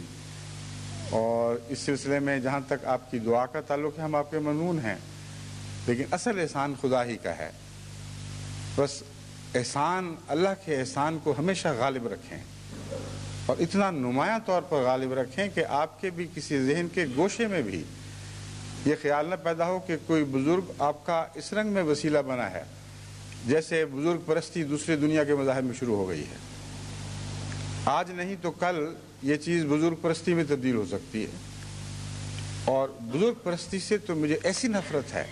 Speaker 1: اور اس سلسلے میں جہاں تک آپ کی دعا کا تعلق ہے ہم آپ کے ممنون ہیں، لیکن اصل احسان خدا ہی کا ہے. بس احسان اللہ کے احسان کو ہمیشہ غالب رکھیں اور اتنا نمایاں طور پر غالب رکھیں کہ آپ کے بھی کسی ذہن کے گوشے میں بھی یہ خیال نہ پیدا ہو کہ کوئی بزرگ آپ کا اس رنگ میں وسیلہ بنا ہے جیسے بزرگ پرستی دوسری دنیا کے مذاہب میں شروع ہو گئی ہے. آج نہیں تو کل یہ چیز بزرگ پرستی میں تبدیل ہو سکتی ہے. اور بزرگ پرستی سے تو مجھے ایسی نفرت ہے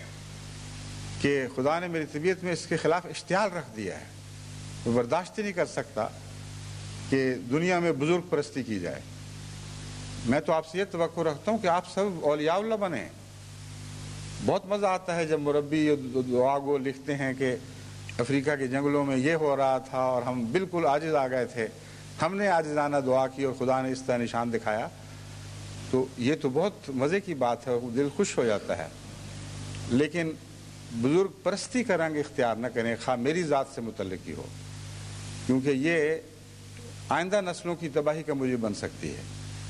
Speaker 1: کہ خدا نے میری طبیعت میں اس کے خلاف اشتعال رکھ دیا ہے. میں برداشت نہیں کر سکتا کہ دنیا میں بزرگ پرستی کی جائے. میں تو آپ سے یہ توقع رکھتا ہوں کہ آپ سب اولیاء اللہ بنیں. بہت مزہ آتا ہے جب مربی دعا گو لکھتے ہیں کہ افریقہ کے جنگلوں میں یہ ہو رہا تھا اور ہم بالکل عاجز آ گئے تھے، ہم نے عاجزانہ دعا کی اور خدا نے اس طرح نشان دکھایا. تو یہ تو بہت مزے کی بات ہے، دل خوش ہو جاتا ہے. لیکن بزرگ پرستی کا رنگ اختیار نہ کریں، خواہ میری ذات سے متعلق ہی ہو، کیونکہ یہ آئندہ نسلوں کی تباہی کا موجب بن سکتی ہے.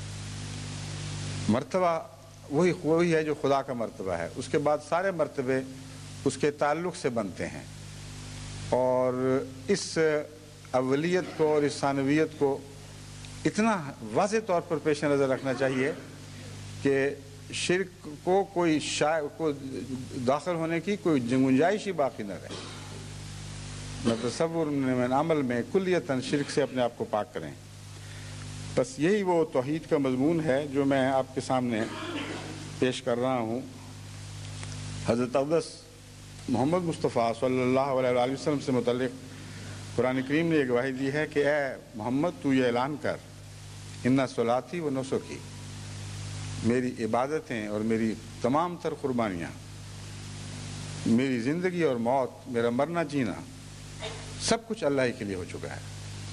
Speaker 1: مرتبہ وہی وہی ہے جو خدا کا مرتبہ ہے، اس کے بعد سارے مرتبے اس کے تعلق سے بنتے ہیں. اور اس اولیت کو اور اس ثانویت کو اتنا واضح طور پر پیش نظر رکھنا چاہیے کہ شرک کو کوئی شا... کو داخل ہونے کی کوئی گنجائش ہی باقی نہ رہے. نہ تصور میں، عمل میں کلیتاً شرک سے اپنے آپ کو پاک کریں۔ بس یہی وہ توحید کا مضمون ہے جو میں آپ کے سامنے پیش کر رہا ہوں۔ حضرت اقدس محمد مصطفیٰ صلی اللہ علیہ وآلہ وسلم سے متعلق قرآن کریم نے یہ گواہی دی ہے کہ اے محمد تو یہ اعلان کر، اِنَّ صلاتی و نسکی، میری عبادتیں اور میری تمام تر قربانیاں، میری زندگی اور موت، میرا مرنا جینا، سب کچھ اللہ ہی کے لیے ہو چکا ہے۔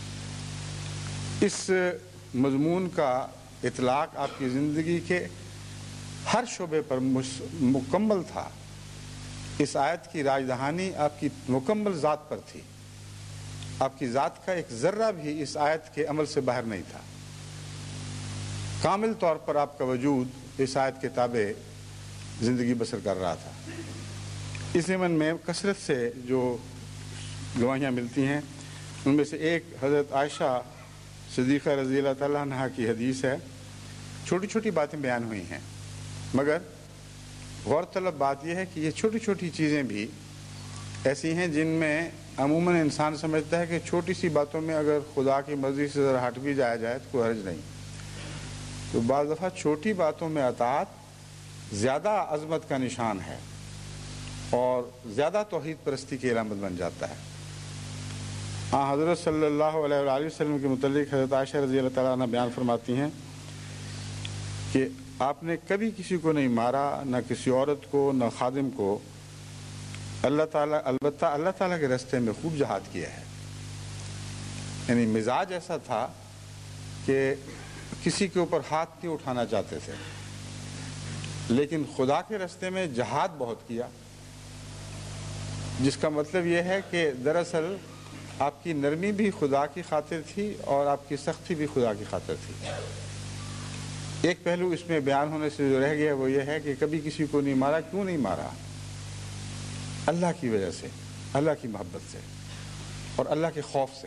Speaker 1: اس مضمون کا اطلاق آپ کی زندگی کے ہر شعبے پر مکمل تھا۔ اس آیت کی راج دہانی آپ کی مکمل ذات پر تھی۔ آپ کی ذات کا ایک ذرہ بھی اس آیت کے عمل سے باہر نہیں تھا۔ کامل طور پر آپ کا وجود اس آیت کے تابع زندگی بسر کر رہا تھا۔ اس ضمن میں کثرت سے جو گواہیاں ملتی ہیں ان میں سے ایک حضرت عائشہ صدیقہ رضی اللہ تعالیٰ عنہا کی حدیث ہے۔ چھوٹی چھوٹی باتیں بیان ہوئی ہیں، مگر غور طلب بات یہ ہے کہ یہ چھوٹی چھوٹی چیزیں بھی ایسی ہیں جن میں عموماً انسان سمجھتا ہے کہ چھوٹی سی باتوں میں اگر خدا کی مرضی سے ذرا ہٹ بھی جایا جائے تو کوئی حرج نہیں۔ تو بعض دفعہ چھوٹی باتوں میں اطاعت زیادہ عظمت کا نشان ہے اور زیادہ توحید پرستی کی علامت بن جاتا ہے۔ ہاں، حضرت صلی اللہ علیہ وآلہ وسلم کے متعلق حضرت عائشہ رضی اللہ تعالیٰ عنہ بیان فرماتی ہیں کہ آپ نے کبھی کسی کو نہیں مارا، نہ کسی عورت کو، نہ خادم کو، اللہ تعالیٰ البتہ اللہ تعالیٰ کے راستے میں خوب جہاد کیا ہے۔ یعنی مزاج ایسا تھا کہ کسی کے اوپر ہاتھ نہیں اٹھانا چاہتے تھے، لیکن خدا کے راستے میں جہاد بہت کیا، جس کا مطلب یہ ہے کہ دراصل آپ کی نرمی بھی خدا کی خاطر تھی اور آپ کی سختی بھی خدا کی خاطر تھی۔ ایک پہلو اس میں بیان ہونے سے جو رہ گیا وہ یہ ہے کہ کبھی کسی کو نہیں مارا۔ کیوں نہیں مارا؟ اللہ کی وجہ سے، اللہ کی محبت سے اور اللہ کے خوف سے،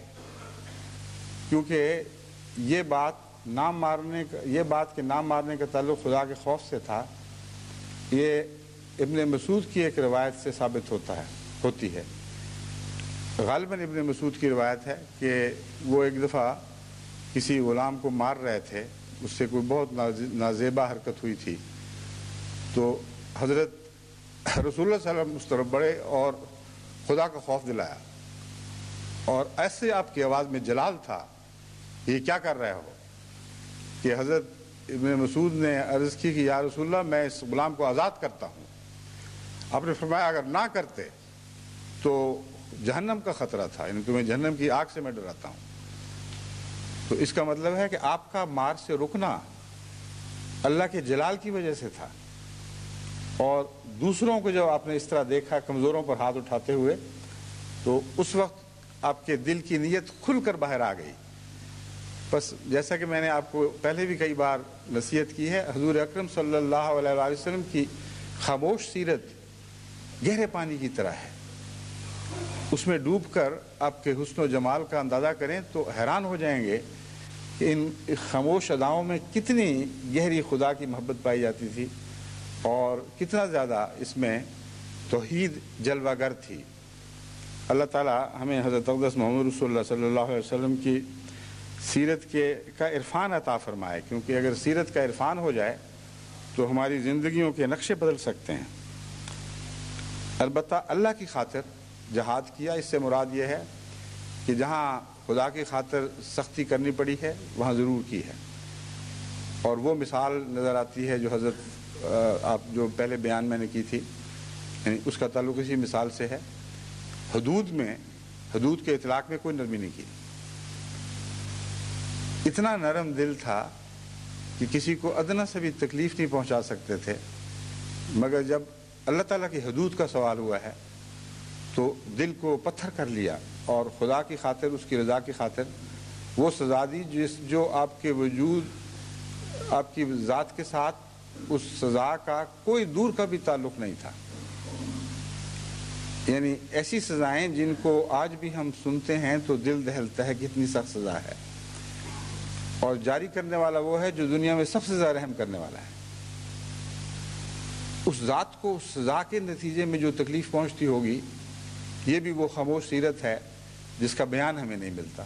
Speaker 1: کیونکہ یہ بات نام مارنے کا یہ بات کہ نام مارنے کا تعلق خدا کے خوف سے تھا، یہ ابن مسعود کی ایک روایت سے ثابت ہوتا ہے ہوتی ہے۔ غالباً ابن مسعود کی روایت ہے کہ وہ ایک دفعہ کسی غلام کو مار رہے تھے، اس سے کوئی بہت نازیبا حرکت ہوئی تھی، تو حضرت رسول اللہ صلی اللہ علیہ وسلم اس طرف بڑھے اور خدا کا خوف دلایا، اور ایسے آپ کی آواز میں جلال تھا، یہ کیا کر رہے ہو؟ کہ حضرت ابن مسعود نے عرض کی کہ یا رسول اللہ میں اس غلام کو آزاد کرتا ہوں۔ آپ نے فرمایا اگر نہ کرتے تو جہنم کا خطرہ تھا، یعنی تمہیں جہنم کی آگ سے میں ڈراتا ہوں۔ تو اس کا مطلب ہے کہ آپ کا مار سے رکنا اللہ کے جلال کی وجہ سے تھا، اور دوسروں کو جب آپ نے اس طرح دیکھا کمزوروں پر ہاتھ اٹھاتے ہوئے تو اس وقت آپ کے دل کی نیت کھل کر باہر آ گئی۔ بس جیسا کہ میں نے آپ کو پہلے بھی کئی بار نصیحت کی ہے، حضور اکرم صلی اللہ علیہ وآلہ وسلم کی خاموش سیرت گہرے پانی کی طرح ہے، اس میں ڈوب کر آپ کے حسن و جمال کا اندازہ کریں تو حیران ہو جائیں گے کہ ان خاموش اداؤں میں کتنی گہری خدا کی محبت پائی جاتی تھی اور کتنا زیادہ اس میں توحید جلوہ گر تھی۔ اللہ تعالیٰ ہمیں حضرت اقدس محمد رسول اللہ صلی اللہ علیہ وسلم کی سیرت کے کا عرفان عطا فرمائے، کیونکہ اگر سیرت کا عرفان ہو جائے تو ہماری زندگیوں کے نقشے بدل سکتے ہیں۔ البتہ اللہ کی خاطر جہاد کیا، اس سے مراد یہ ہے کہ جہاں خدا کی خاطر سختی کرنی پڑی ہے وہاں ضرور کی ہے، اور وہ مثال نظر آتی ہے جو حضرت آپ جو پہلے بیان میں نے کی تھی، یعنی اس کا تعلق اسی مثال سے ہے۔ حدود میں حدود کے اطلاق میں کوئی نرمی نہیں کی، اتنا نرم دل تھا کہ کسی کو ادنا سے بھی تکلیف نہیں پہنچا سکتے تھے، مگر جب اللہ تعالیٰ کی حدود کا سوال ہوا ہے تو دل کو پتھر کر لیا اور خدا کی خاطر، اس کی رضا کی خاطر وہ سزا دی جس جو آپ کے وجود، آپ کی ذات کے ساتھ اس سزا کا کوئی دور کا بھی تعلق نہیں تھا۔ یعنی ایسی سزائیں جن کو آج بھی ہم سنتے ہیں تو دل دہلتا ہے کہ اتنی سخت سزا ہے، اور جاری کرنے والا وہ ہے جو دنیا میں سب سے زیادہ رحم کرنے والا ہے۔ اس ذات کو اس سزا کے نتیجے میں جو تکلیف پہنچتی ہوگی، یہ بھی وہ خاموش سیرت ہے جس کا بیان ہمیں نہیں ملتا،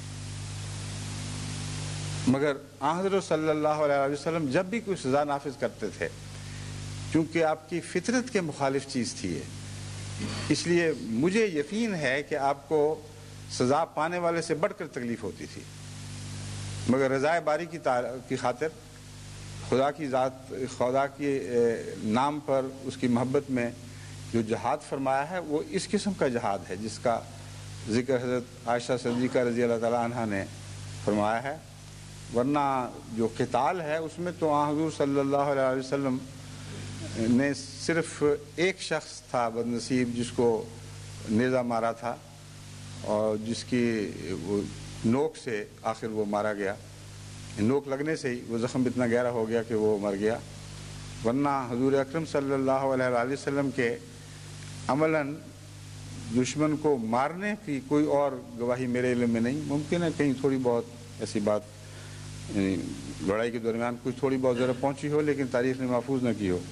Speaker 1: مگر آن حضرت صلی اللہ علیہ وسلم جب بھی کوئی سزا نافذ کرتے تھے، چونکہ آپ کی فطرت کے مخالف چیز تھی یہ، اس لیے مجھے یقین ہے کہ آپ کو سزا پانے والے سے بڑھ کر تکلیف ہوتی تھی، مگر رضائے باری کی کی خاطر خدا کی ذات، خدا کے نام پر اس کی محبت میں جو جہاد فرمایا ہے وہ اس قسم کا جہاد ہے جس کا ذکر حضرت عائشہ صدیقہ رضی اللہ تعالیٰ عنہ نے فرمایا ہے، ورنہ جو قتال ہے اس میں تو آن حضور صلی اللہ علیہ وسلم نے صرف ایک شخص تھا بدنصیب جس کو نیزہ مارا تھا اور جس کی وہ نوک سے آخر وہ مارا گیا، نوک لگنے سے ہی وہ زخم اتنا گہرا ہو گیا کہ وہ مر گیا، ورنہ حضور اکرم صلی اللہ علیہ وسلم کے عملاً دشمن کو مارنے کی کوئی اور گواہی میرے علم میں نہیں، ممکن ہے کہیں تھوڑی بہت ایسی بات لڑائی کے درمیان کچھ تھوڑی بہت ضرورت پہنچی ہو لیکن تاریخ نے محفوظ نہ کی ہو۔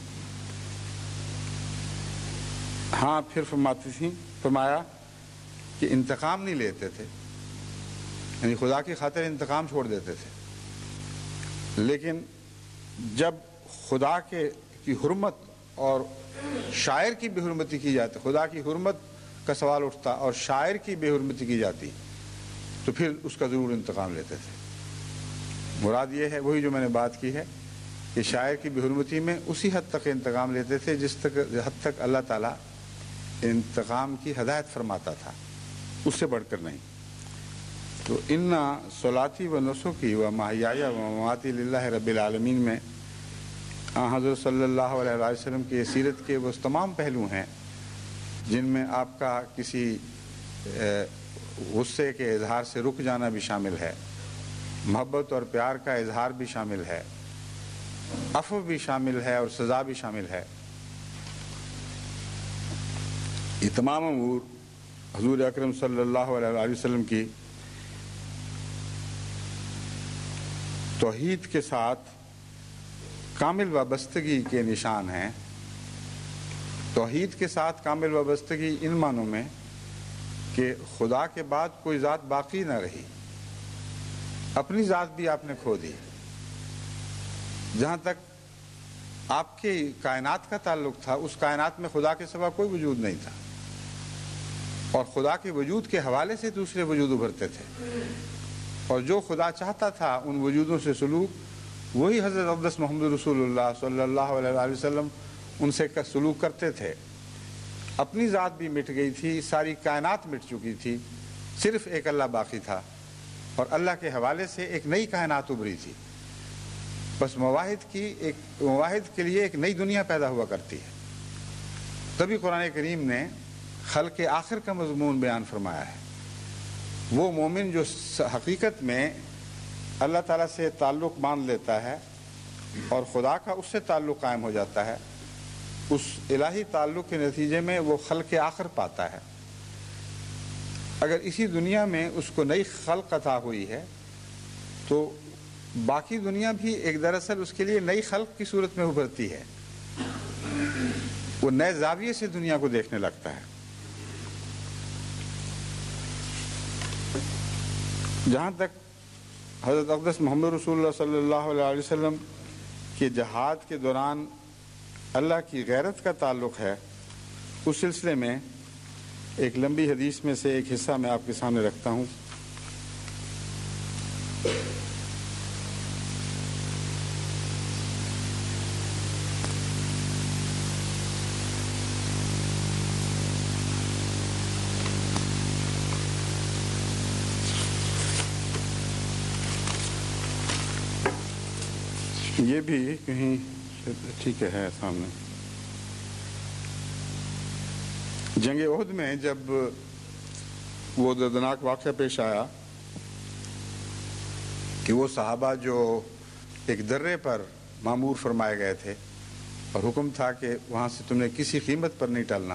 Speaker 1: ہاں پھر فرماتی تھیں فرمایا کہ انتقام نہیں لیتے تھے، یعنی خدا کی خاطر انتقام چھوڑ دیتے تھے، لیکن جب خدا کے کی حرمت اور شاعر کی بے حرمتی کی جاتی، خدا کی حرمت کا سوال اٹھتا اور شاعر کی بے حرمتی کی جاتی تو پھر اس کا ضرور انتقام لیتے تھے۔ مراد یہ ہے وہی جو میں نے بات کی ہے کہ شاعر کی بے حرمتی میں اسی حد تک انتقام لیتے تھے جس تک حد تک اللہ تعالیٰ انتقام کی ہدایت فرماتا تھا، اس سے بڑھ کر نہیں۔ تو ان صلاتی و نسکی و محیای و مماتی للہ رب العالمین میں حضرت صلی اللہ علیہ وسلم کی سیرت کے وہ تمام پہلو ہیں جن میں آپ کا کسی غصے کے اظہار سے رک جانا بھی شامل ہے، محبت اور پیار کا اظہار بھی شامل ہے، عفو بھی شامل ہے اور سزا بھی شامل ہے۔ یہ تمام امور حضور اکرم صلی اللہ علیہ وسلم کی توحید کے ساتھ کامل وابستگی کے نشان ہیں۔ توحید کے ساتھ کامل وابستگی ان معنوں میں کہ خدا کے بعد کوئی ذات باقی نہ رہی، اپنی ذات بھی آپ نے کھو دی، جہاں تک آپ کی کائنات کا تعلق تھا اس کائنات میں خدا کے سوا کوئی وجود نہیں تھا، اور خدا کے وجود کے حوالے سے دوسرے وجود ابھرتے تھے، اور جو خدا چاہتا تھا ان وجودوں سے سلوک وہی حضرت اقدس محمد رسول اللہ صلی اللہ علیہ وسلم ان سے سلوک کرتے تھے۔ اپنی ذات بھی مٹ گئی تھی، ساری کائنات مٹ چکی تھی، صرف ایک اللہ باقی تھا، اور اللہ کے حوالے سے ایک نئی کائنات ابھری تھی۔ بس مواحد کی ایک مواحد کے لیے ایک نئی دنیا پیدا ہوا کرتی ہے۔ تبھی قرآن کریم نے خلق آخر کا مضمون بیان فرمایا ہے۔ وہ مومن جو حقیقت میں اللہ تعالیٰ سے تعلق باندھ لیتا ہے اور خدا کا اس سے تعلق قائم ہو جاتا ہے، اس الہی تعلق کے نتیجے میں وہ خلق آخر پاتا ہے۔ اگر اسی دنیا میں اس کو نئی خلق عطا ہوئی ہے تو باقی دنیا بھی ایک دراصل اس کے لیے نئی خلق کی صورت میں ابھرتی ہے، وہ نئے زاویے سے دنیا کو دیکھنے لگتا ہے۔ جہاں تک حضرت اقدس محمد رسول اللہ صلی اللہ علیہ وسلم کے جہاد کے دوران اللہ کی غیرت کا تعلق ہے، اس سلسلے میں ایک لمبی حدیث میں سے ایک حصہ میں آپ کے سامنے رکھتا ہوں۔ یہ بھی کہیں ٹھیک ہے سامنے۔ جنگ احد میں جب وہ دردناک واقعہ پیش آیا کہ وہ صحابہ جو ایک درے پر معمور فرمائے گئے تھے اور حکم تھا کہ وہاں سے تم نے کسی قیمت پر نہیں ٹلنا،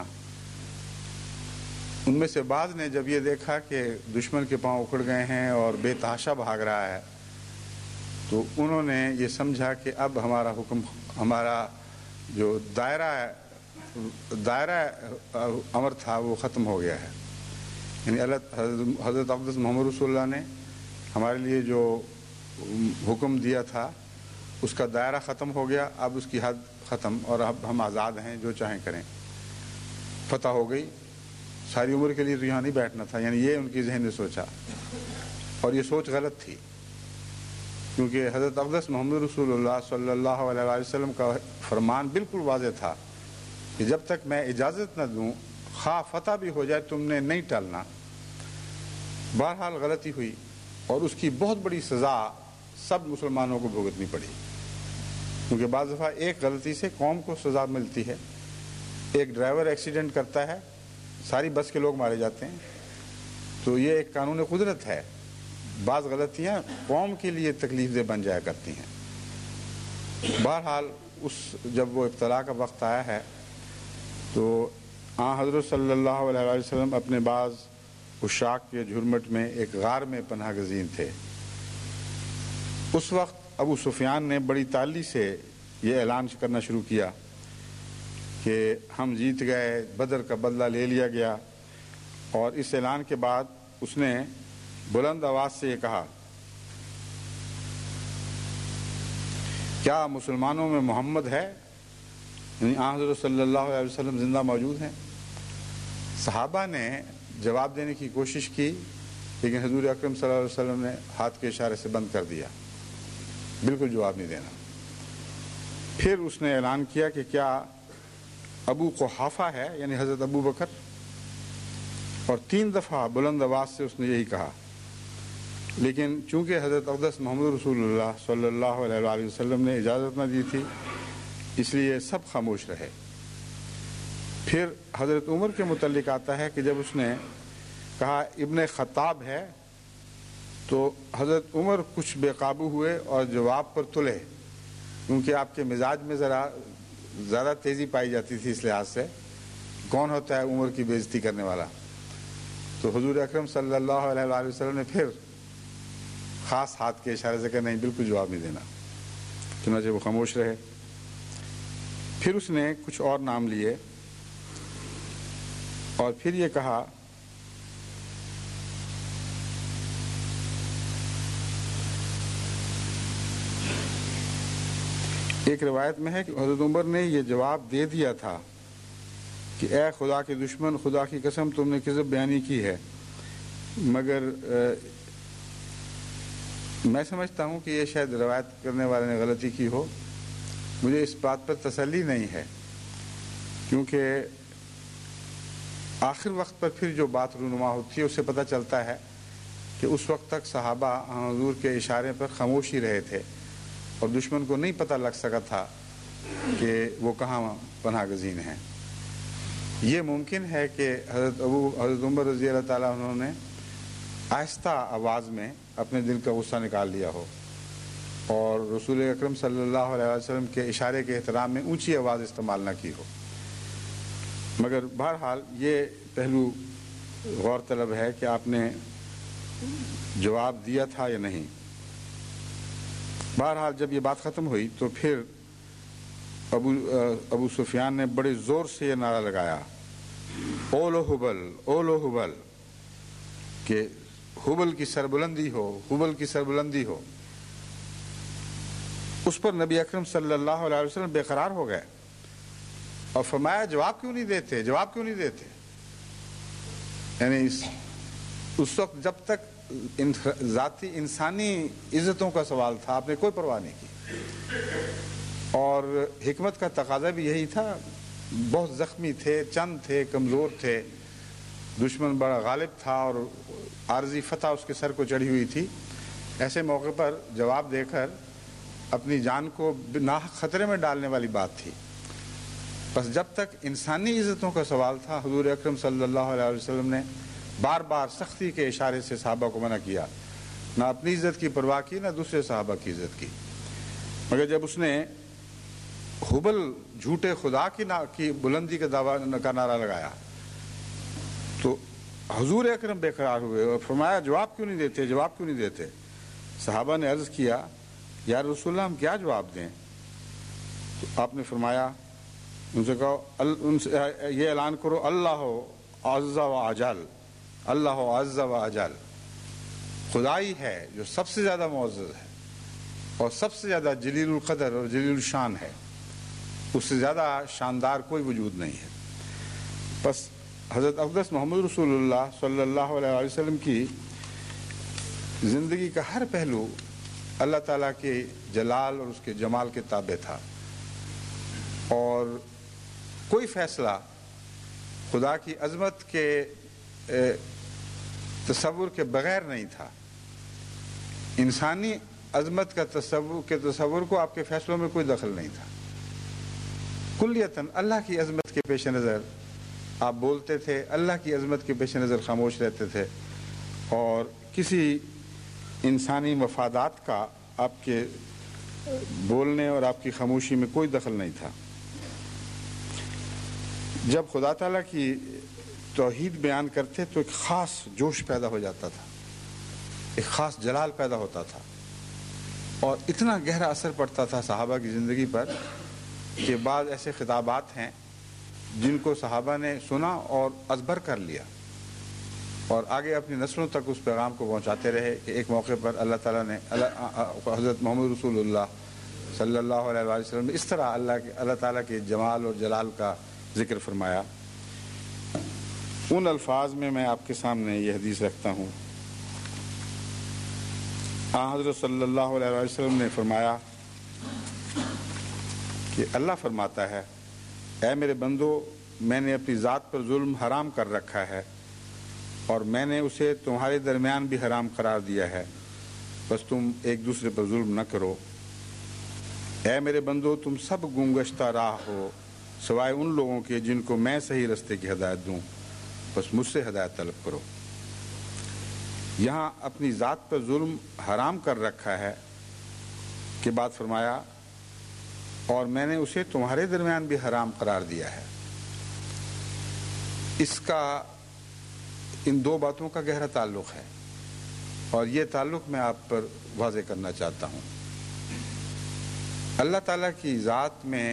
Speaker 1: ان میں سے بعض نے جب یہ دیکھا کہ دشمن کے پاؤں اکھڑ گئے ہیں اور بے تحاشا بھاگ رہا ہے تو انہوں نے یہ سمجھا کہ اب ہمارا حکم، ہمارا جو دائرہ دائرہ امر تھا وہ ختم ہو گیا ہے، یعنی اللہ حضرت اقدس محمد رسول اللہ نے ہمارے لیے جو حکم دیا تھا اس کا دائرہ ختم ہو گیا، اب اس کی حد ختم، اور اب ہم آزاد ہیں، جو چاہیں کریں، فتح ہو گئی، ساری عمر کے لیے تو یہاں نہیں بیٹھنا تھا، یعنی یہ ان کی ذہن نے سوچا، اور یہ سوچ غلط تھی، کیونکہ حضرت اقدس محمد رسول اللہ صلی اللہ علیہ وآلہ وسلم کا فرمان بالکل واضح تھا کہ جب تک میں اجازت نہ دوں خواہ فتح بھی ہو جائے تم نے نہیں ٹالنا۔ بہرحال غلطی ہوئی اور اس کی بہت بڑی سزا سب مسلمانوں کو بھگتنی پڑی، کیونکہ بعض دفعہ ایک غلطی سے قوم کو سزا ملتی ہے۔ ایک ڈرائیور ایکسیڈنٹ کرتا ہے، ساری بس کے لوگ مارے جاتے ہیں، تو یہ ایک قانون قدرت ہے، بعض غلطیاں قوم کے لیے تکلیف دہ بن جایا کرتی ہیں۔ بہرحال اس جب وہ ابتلا کا وقت آیا ہے تو آن حضرت صلی اللہ علیہ وآلہ وسلم اپنے بعض عشاق کے جھرمٹ میں ایک غار میں پناہ گزین تھے۔ اس وقت ابو سفیان نے بڑی تالی سے یہ اعلان کرنا شروع کیا کہ ہم جیت گئے، بدر کا بدلہ لے لیا گیا، اور اس اعلان کے بعد اس نے بلند آواز سے یہ کہا، کیا مسلمانوں میں محمد ہے؟ یعنی آن حضرت صلی اللہ علیہ وسلم زندہ موجود ہیں۔ صحابہ نے جواب دینے کی کوشش کی، لیکن حضور اکرم صلی اللہ علیہ وسلم نے ہاتھ کے اشارے سے بند کر دیا، بالکل جواب نہیں دینا۔ پھر اس نے اعلان کیا کہ کیا ابو قحافہ ہے، یعنی حضرت ابو بکر، اور تین دفعہ بلند آواز سے اس نے یہی کہا، لیکن چونکہ حضرت اقدس محمد رسول اللہ صلی اللہ علیہ وآلہ وسلم نے اجازت نہ دی تھی، اس لیے سب خاموش رہے۔ پھر حضرت عمر کے متعلق آتا ہے کہ جب اس نے کہا ابن خطاب ہے تو حضرت عمر کچھ بے قابو ہوئے اور جواب پر تلے، کیونکہ آپ کے مزاج میں ذرا زیادہ تیزی پائی جاتی تھی، اس لحاظ سے کون ہوتا ہے عمر کی بے عزتی کرنے والا۔ تو حضور اکرم صلی اللہ علیہ وآلہ وسلم نے پھر خاص ہاتھ کے اشارے سے کہا نہیں، بالکل جواب نہیں دینا، چنانچہ وہ خاموش رہے۔ پھر اس نے کچھ اور نام لیے اور پھر یہ کہا ایک روایت میں ہے کہ حضرت عمر نے یہ جواب دے دیا تھا کہ اے خدا کے دشمن، خدا کی قسم تم نے کذب بیانی کی ہے، مگر میں سمجھتا ہوں کہ یہ شاید روایت کرنے والے نے غلطی کی ہو، مجھے اس بات پر تسلی نہیں ہے، کیونکہ آخر وقت پر پھر جو بات رونما ہوتی ہے اس سے پتہ چلتا ہے کہ اس وقت تک صحابہ حضور کے اشارے پر خاموش ہی رہے تھے اور دشمن کو نہیں پتہ لگ سکا تھا کہ وہ کہاں پناہ گزین ہیں۔ یہ ممکن ہے کہ حضرت ابو حضرت عمر رضی اللہ تعالیٰ عنہ نے آہستہ آواز میں اپنے دل کا غصہ نکال لیا ہو اور رسول اکرم صلی اللہ علیہ وسلم کے اشارے کے احترام میں اونچی آواز استعمال نہ کی ہو، مگر بہرحال یہ پہلو غور طلب ہے کہ آپ نے جواب دیا تھا یا نہیں۔ بہرحال جب یہ بات ختم ہوئی تو پھر ابو ابو سفیان نے بڑے زور سے یہ نعرہ لگایا، اولو حبل اولو حبل، کہ حبل کی سربلندی ہو، حبل کی سربلندی ہو۔ اس پر نبی اکرم صلی اللہ علیہ وسلم بے قرار ہو گئے اور فرمایا جواب کیوں نہیں دیتے، جواب کیوں نہیں دیتے؟ یعنی اس اس وقت جب تک ذاتی انسانی عزتوں کا سوال تھا آپ نے کوئی پرواہ نہیں کی، اور حکمت کا تقاضا بھی یہی تھا، بہت زخمی تھے، چند تھے، کمزور تھے، دشمن بڑا غالب تھا اور عارضی فتح اس کے سر کو چڑھی ہوئی تھی۔ ایسے موقع پر جواب دے کر اپنی جان کو ناحق خطرے میں ڈالنے والی بات تھی۔ بس جب تک انسانی عزتوں کا سوال تھا حضور اکرم صلی اللہ علیہ وسلم نے بار بار سختی کے اشارے سے صحابہ کو منع کیا، نہ اپنی عزت کی پرواہ کی نہ دوسرے صحابہ کی عزت کی۔ مگر جب اس نے حبل جھوٹے خدا کی کی بلندی کا دعویٰ کا نعرہ لگایا تو حضور اکرم بے قرار ہوئے اور فرمایا جواب کیوں نہیں دیتے، جواب کیوں نہیں دیتے؟ صحابہ نے عرض کیا یا رسول اللہ ہم کیا جواب دیں؟ تو آپ نے فرمایا ان سے کہو ان سے یہ اعلان کرو اللہ عز و اجل اللہ عز و اجل، خدائی ہے جو سب سے زیادہ معزز ہے اور سب سے زیادہ جلیل القدر اور جلیل الشان ہے، اس سے زیادہ شاندار کوئی وجود نہیں ہے۔ بس حضرت اقدس محمد رسول اللہ صلی اللہ علیہ وسلم کی زندگی کا ہر پہلو اللہ تعالیٰ کے جلال اور اس کے جمال کے تابع تھا، اور کوئی فیصلہ خدا کی عظمت کے تصور کے بغیر نہیں تھا۔ انسانی عظمت کا تصور کے تصور کو آپ کے فیصلوں میں کوئی دخل نہیں تھا۔ کلیتاً اللہ کی عظمت کے پیش نظر آپ بولتے تھے، اللہ کی عظمت کے پیش نظر خاموش رہتے تھے، اور کسی انسانی مفادات کا آپ کے بولنے اور آپ کی خاموشی میں کوئی دخل نہیں تھا۔ جب خدا تعالیٰ کی توحید بیان کرتے تو ایک خاص جوش پیدا ہو جاتا تھا، ایک خاص جلال پیدا ہوتا تھا، اور اتنا گہرا اثر پڑتا تھا صحابہ کی زندگی پر کہ بعض ایسے خطابات ہیں جن کو صحابہ نے سنا اور ازبر کر لیا، اور آگے اپنی نسلوں تک اس پیغام کو پہنچاتے رہے کہ ایک موقع پر اللہ تعالیٰ نے حضرت محمد رسول اللہ صلی اللہ علیہ وآلہ وسلم نے اس طرح اللہ کے اللہ تعالیٰ کے جمال اور جلال کا ذکر فرمایا۔ ان الفاظ میں میں آپ کے سامنے یہ حدیث رکھتا ہوں۔ آن حضرت صلی اللہ علیہ وسلم نے فرمایا کہ اللہ فرماتا ہے، اے میرے بندو، میں نے اپنی ذات پر ظلم حرام کر رکھا ہے اور میں نے اسے تمہارے درمیان بھی حرام قرار دیا ہے، بس تم ایک دوسرے پر ظلم نہ کرو۔ اے میرے بندو، تم سب گمگشتہ راہ ہو سوائے ان لوگوں کے جن کو میں صحیح رستے کی ہدایت دوں، بس مجھ سے ہدایت طلب کرو۔ یہاں اپنی ذات پر ظلم حرام کر رکھا ہے کے بعد فرمایا اور میں نے اسے تمہارے درمیان بھی حرام قرار دیا ہے۔ اس کا ان دو باتوں کا گہرا تعلق ہے، اور یہ تعلق میں آپ پر واضح کرنا چاہتا ہوں۔ اللہ تعالیٰ کی ذات میں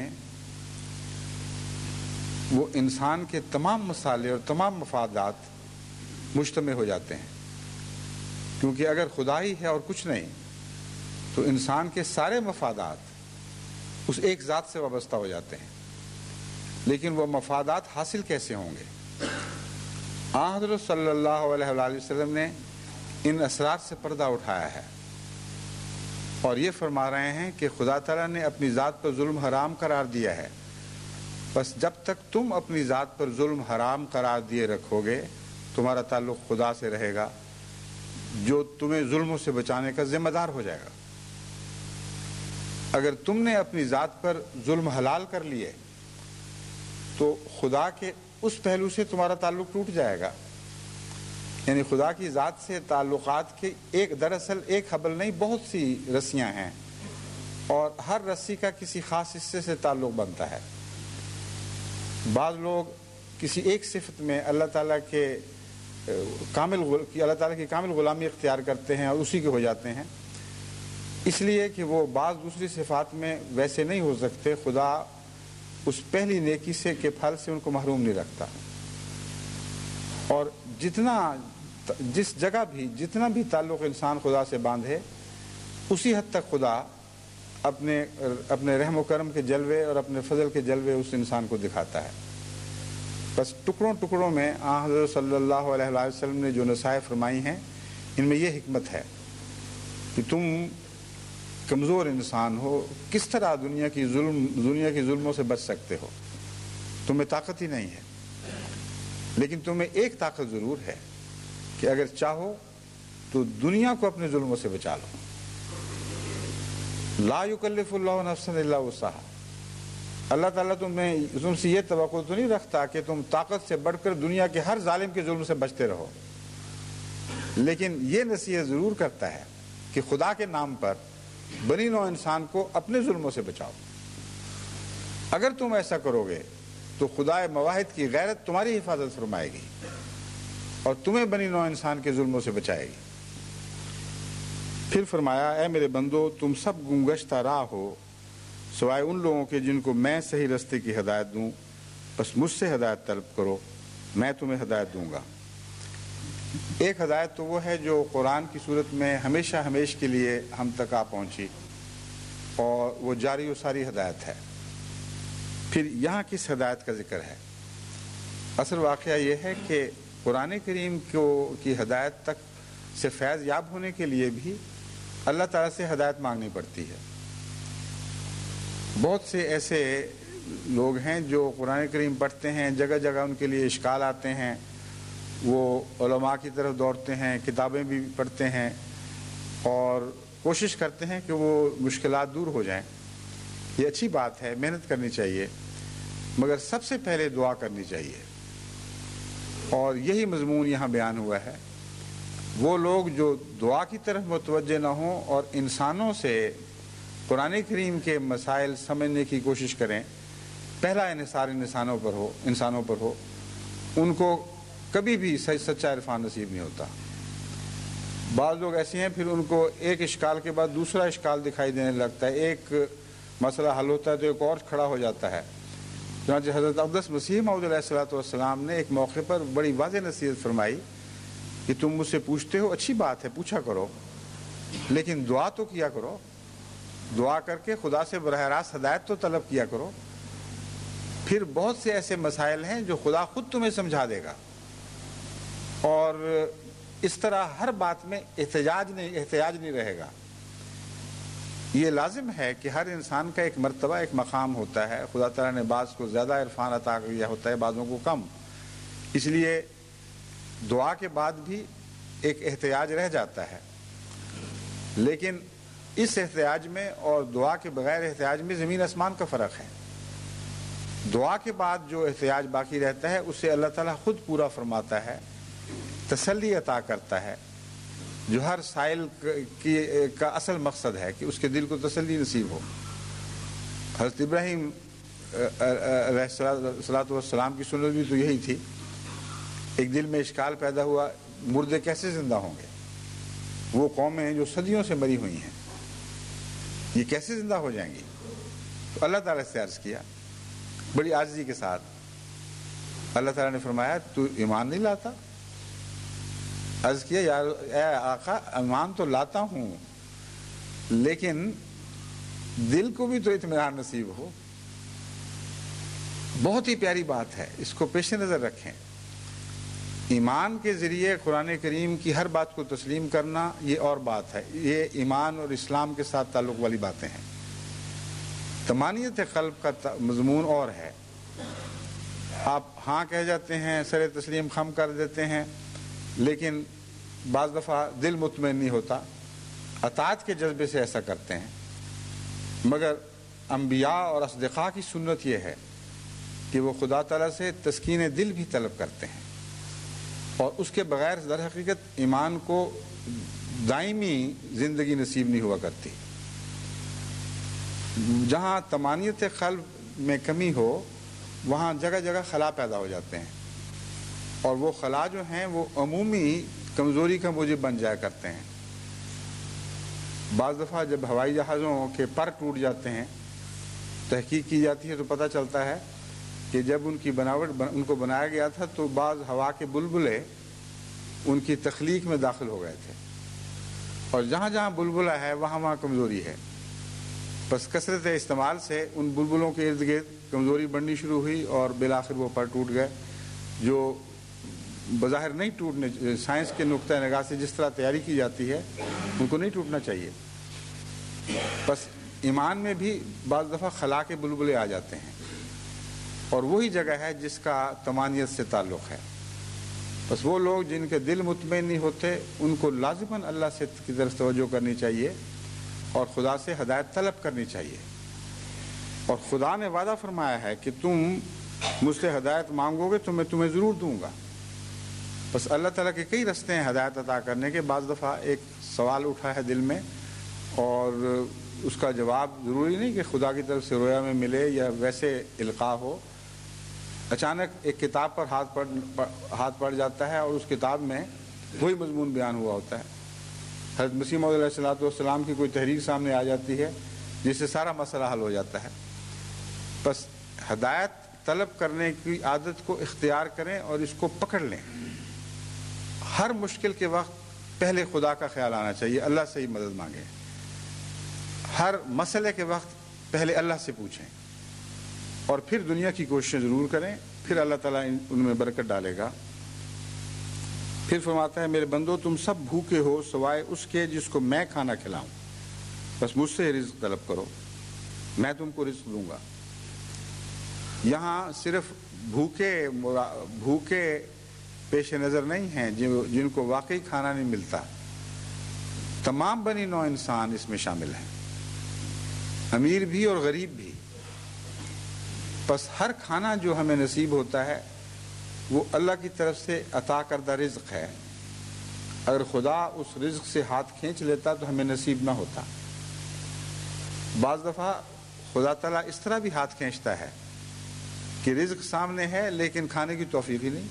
Speaker 1: وہ انسان کے تمام مصالح اور تمام مفادات مجتمع ہو جاتے ہیں، کیونکہ اگر خدا ہی ہے اور کچھ نہیں تو انسان کے سارے مفادات اس ایک ذات سے وابستہ ہو جاتے ہیں، لیکن وہ مفادات حاصل کیسے ہوں گے؟ آن حضرت صلی اللہ علیہ وآلہ وسلم نے ان اسرار سے پردہ اٹھایا ہے اور یہ فرما رہے ہیں کہ خدا تعالیٰ نے اپنی ذات پر ظلم حرام قرار دیا ہے، بس جب تک تم اپنی ذات پر ظلم حرام قرار دیے رکھو گے تمہارا تعلق خدا سے رہے گا جو تمہیں ظلموں سے بچانے کا ذمہ دار ہو جائے گا۔ اگر تم نے اپنی ذات پر ظلم حلال کر لیے تو خدا کے اس پہلو سے تمہارا تعلق ٹوٹ جائے گا، یعنی خدا کی ذات سے تعلقات کے ایک دراصل ایک حبل نہیں، بہت سی رسیاں ہیں، اور ہر رسی کا کسی خاص حصے سے تعلق بنتا ہے۔ بعض لوگ کسی ایک صفت میں اللہ تعالیٰ کے کامل اللہ تعالیٰ کی کامل غلامی اختیار کرتے ہیں اور اسی کے ہو جاتے ہیں، اس لیے کہ وہ بعض دوسری صفات میں ویسے نہیں ہو سکتے۔ خدا اس پہلی نیکی سے کے پھل سے ان کو محروم نہیں رکھتا، اور جتنا جس جگہ بھی جتنا بھی تعلق انسان خدا سے باندھے اسی حد تک خدا اپنے اپنے رحم و کرم کے جلوے اور اپنے فضل کے جلوے اس انسان کو دکھاتا ہے۔ بس ٹکڑوں ٹکڑوں میں آن حضرت صلی اللہ علیہ وسلم نے جو نصائح فرمائی ہیں ان میں یہ حکمت ہے کہ تم کمزور انسان ہو، کس طرح دنیا کی ظلم دنیا کی ظلموں سے بچ سکتے ہو؟ تمہیں طاقت ہی نہیں ہے، لیکن تمہیں ایک طاقت ضرور ہے کہ اگر چاہو تو دنیا کو اپنے ظلموں سے بچا لو۔ لا یکلف اللہ نفسا الا وسعها۔ اللہ تعالیٰ تمہیں تم سے یہ توقع تو نہیں رکھتا کہ تم طاقت سے بڑھ کر دنیا کے ہر ظالم کے ظلم سے بچتے رہو، لیکن یہ نصیحت ضرور کرتا ہے کہ خدا کے نام پر بنی نوع انسان کو اپنے ظلموں سے بچاؤ۔ اگر تم ایسا کرو گے تو خدا مواحد کی غیرت تمہاری حفاظت فرمائے گی اور تمہیں بنی نوع انسان کے ظلموں سے بچائے گی۔ پھر فرمایا، اے میرے بندو، تم سب گمگشتہ راہ ہو سوائے ان لوگوں کے جن کو میں صحیح رستے کی ہدایت دوں، بس مجھ سے ہدایت طلب کرو، میں تمہیں ہدایت دوں گا۔ ایک ہدایت تو وہ ہے جو قرآن کی صورت میں ہمیشہ ہمیش کے لیے ہم تک آ پہنچی اور وہ جاری و ساری ہدایت ہے۔ پھر یہاں کس ہدایت کا ذکر ہے؟ اصل واقعہ یہ ہے کہ قرآن کریم کو کی ہدایت تک سے فیض یاب ہونے کے لیے بھی اللہ تعالیٰ سے ہدایت مانگنی پڑتی ہے۔ بہت سے ایسے لوگ ہیں جو قرآن کریم پڑھتے ہیں، جگہ جگہ ان کے لیے اشکال آتے ہیں، وہ علماء کی طرف دوڑتے ہیں، کتابیں بھی پڑھتے ہیں اور کوشش کرتے ہیں کہ وہ مشکلات دور ہو جائیں۔ یہ اچھی بات ہے، محنت کرنی چاہیے، مگر سب سے پہلے دعا کرنی چاہیے، اور یہی مضمون یہاں بیان ہوا ہے۔ وہ لوگ جو دعا کی طرف متوجہ نہ ہوں اور انسانوں سے قرآن کریم کے مسائل سمجھنے کی کوشش کریں، پہلا انحصار انسانوں پر ہو انسانوں پر ہو ان کو کبھی بھی سچا عرفان نصیب نہیں ہوتا۔ بعض لوگ ایسے ہیں، پھر ان کو ایک اشکال کے بعد دوسرا اشکال دکھائی دینے لگتا ہے، ایک مسئلہ حل ہوتا ہے تو ایک اور کھڑا ہو جاتا ہے۔ چنانچہ حضرت اقدس مسیح موعود علیہ الصلوۃ والسلام نے ایک موقع پر بڑی واضح نصیحت فرمائی کہ تم مجھ سے پوچھتے ہو، اچھی بات ہے، پوچھا کرو، لیکن دعا تو کیا کرو، دعا کر کے خدا سے براہ راست ہدایت تو طلب کیا کرو۔ پھر بہت سے ایسے مسائل ہیں جو خدا خود تمہیں سمجھا دے گا، اور اس طرح ہر بات میں احتجاج نہیں احتیاج نہیں رہے گا۔ یہ لازم ہے کہ ہر انسان کا ایک مرتبہ، ایک مقام ہوتا ہے۔ خدا تعالیٰ نے بعض کو زیادہ عرفان عطا کیا ہوتا ہے، بعضوں کو کم، اس لیے دعا کے بعد بھی ایک احتیاج رہ جاتا ہے، لیکن اس احتیاج میں اور دعا کے بغیر احتیاج میں زمین آسمان کا فرق ہے۔ دعا کے بعد جو احتیاج باقی رہتا ہے اسے اللہ تعالیٰ خود پورا فرماتا ہے، تسلی عطا کرتا ہے، جو ہر سائل کی کا اصل مقصد ہے کہ اس کے دل کو تسلی نصیب ہو۔ حضرت ابراہیم علیہ الصلوۃ والسلام کی سنت بھی تو یہی تھی۔ ایک دل میں اشکال پیدا ہوا، مردے کیسے زندہ ہوں گے؟ وہ قومیں جو صدیوں سے مری ہوئی ہیں، یہ کیسے زندہ ہو جائیں گی؟ تو اللہ تعالیٰ سے عرض کیا بڑی عاجزی کے ساتھ۔ اللہ تعالیٰ نے فرمایا تو ایمان نہیں لاتا؟ عرض کیا یا اے آقا، ایمان تو لاتا ہوں، لیکن دل کو بھی تو اطمینان نصیب ہو۔ بہت ہی پیاری بات ہے، اس کو پیش نظر رکھیں۔ ایمان کے ذریعے قرآن کریم کی ہر بات کو تسلیم کرنا یہ اور بات ہے، یہ ایمان اور اسلام کے ساتھ تعلق والی باتیں ہیں۔ تمانیت قلب کا مضمون اور ہے۔ آپ ہاں کہہ جاتے ہیں، سر تسلیم خم کر دیتے ہیں، لیکن بعض دفعہ دل مطمئن نہیں ہوتا، اطاعت کے جذبے سے ایسا کرتے ہیں۔ مگر انبیاء اور اصدقاء کی سنت یہ ہے کہ وہ خدا تعالیٰ سے تسکین دل بھی طلب کرتے ہیں، اور اس کے بغیر در حقیقت ایمان کو دائمی زندگی نصیب نہیں ہوا کرتی۔ جہاں طمانینت قلب میں کمی ہو وہاں جگہ جگہ خلا پیدا ہو جاتے ہیں، اور وہ خلا جو ہیں وہ عمومی کمزوری کا موجب بن جایا کرتے ہیں۔ بعض دفعہ جب ہوائی جہازوں کے پر ٹوٹ جاتے ہیں، تحقیق کی جاتی ہے تو پتہ چلتا ہے کہ جب ان کی بناوٹ ان کو بنایا گیا تھا تو بعض ہوا کے بلبلے ان کی تخلیق میں داخل ہو گئے تھے، اور جہاں جہاں بلبلا ہے وہاں وہاں کمزوری ہے۔ بس کثرت استعمال سے ان بلبلوں کے ارد گرد کمزوری بڑھنی شروع ہوئی، اور بالآخر وہ پر ٹوٹ گئے، جو بظاہر نہیں ٹوٹنے، سائنس کے نقطۂ نگاہ سے جس طرح تیاری کی جاتی ہے ان کو نہیں ٹوٹنا چاہیے۔ بس ایمان میں بھی بعض دفعہ خلا کے بلبلے آ جاتے ہیں، اور وہی جگہ ہے جس کا طمانینت سے تعلق ہے۔ بس وہ لوگ جن کے دل مطمئن نہیں ہوتے ان کو لازماً اللہ سے کی طرف توجہ کرنی چاہیے اور خدا سے ہدایت طلب کرنی چاہیے۔ اور خدا نے وعدہ فرمایا ہے کہ تم مجھ سے ہدایت مانگو گے تو میں تمہیں ضرور دوں گا۔ بس اللہ تعالیٰ کے کئی رستے ہیں ہدایت عطا کرنے کے۔ بعض دفعہ ایک سوال اٹھا ہے دل میں اور اس کا جواب ضروری نہیں کہ خدا کی طرف سے رویا میں ملے یا ویسے القاء ہو، اچانک ایک کتاب پر ہاتھ پڑ ہاتھ پڑ جاتا ہے اور اس کتاب میں وہی مضمون بیان ہوا ہوتا ہے۔ حضرت مسیح موعود علیہ الصلوۃ والسلام کی کوئی تحریر سامنے آ جاتی ہے جس سے سارا مسئلہ حل ہو جاتا ہے۔ بس ہدایت طلب کرنے کی عادت کو اختیار کریں اور اس کو پکڑ لیں۔ ہر مشکل کے وقت پہلے خدا کا خیال آنا چاہیے، اللہ سے ہی مدد مانگیں. ہر مسئلے کے وقت پہلے اللہ سے پوچھیں اور پھر دنیا کی کوششیں ضرور کریں، پھر اللہ تعالیٰ ان میں برکت ڈالے گا. پھر فرماتا ہے میرے بندو تم سب بھوکے ہو سوائے اس کے جس کو میں کھانا کھلاؤں، بس مجھ سے رزق طلب کرو، میں تم کو رزق دوں گا. یہاں صرف بھوکے بھوکے پیش نظر نہیں ہیں جن کو واقعی کھانا نہیں ملتا، تمام بنی نوع انسان اس میں شامل ہیں، امیر بھی اور غریب بھی. پس ہر کھانا جو ہمیں نصیب ہوتا ہے وہ اللہ کی طرف سے عطا کردہ رزق ہے. اگر خدا اس رزق سے ہاتھ کھینچ لیتا تو ہمیں نصیب نہ ہوتا. بعض دفعہ خدا تعالیٰ اس طرح بھی ہاتھ کھینچتا ہے کہ رزق سامنے ہے لیکن کھانے کی توفیق ہی نہیں.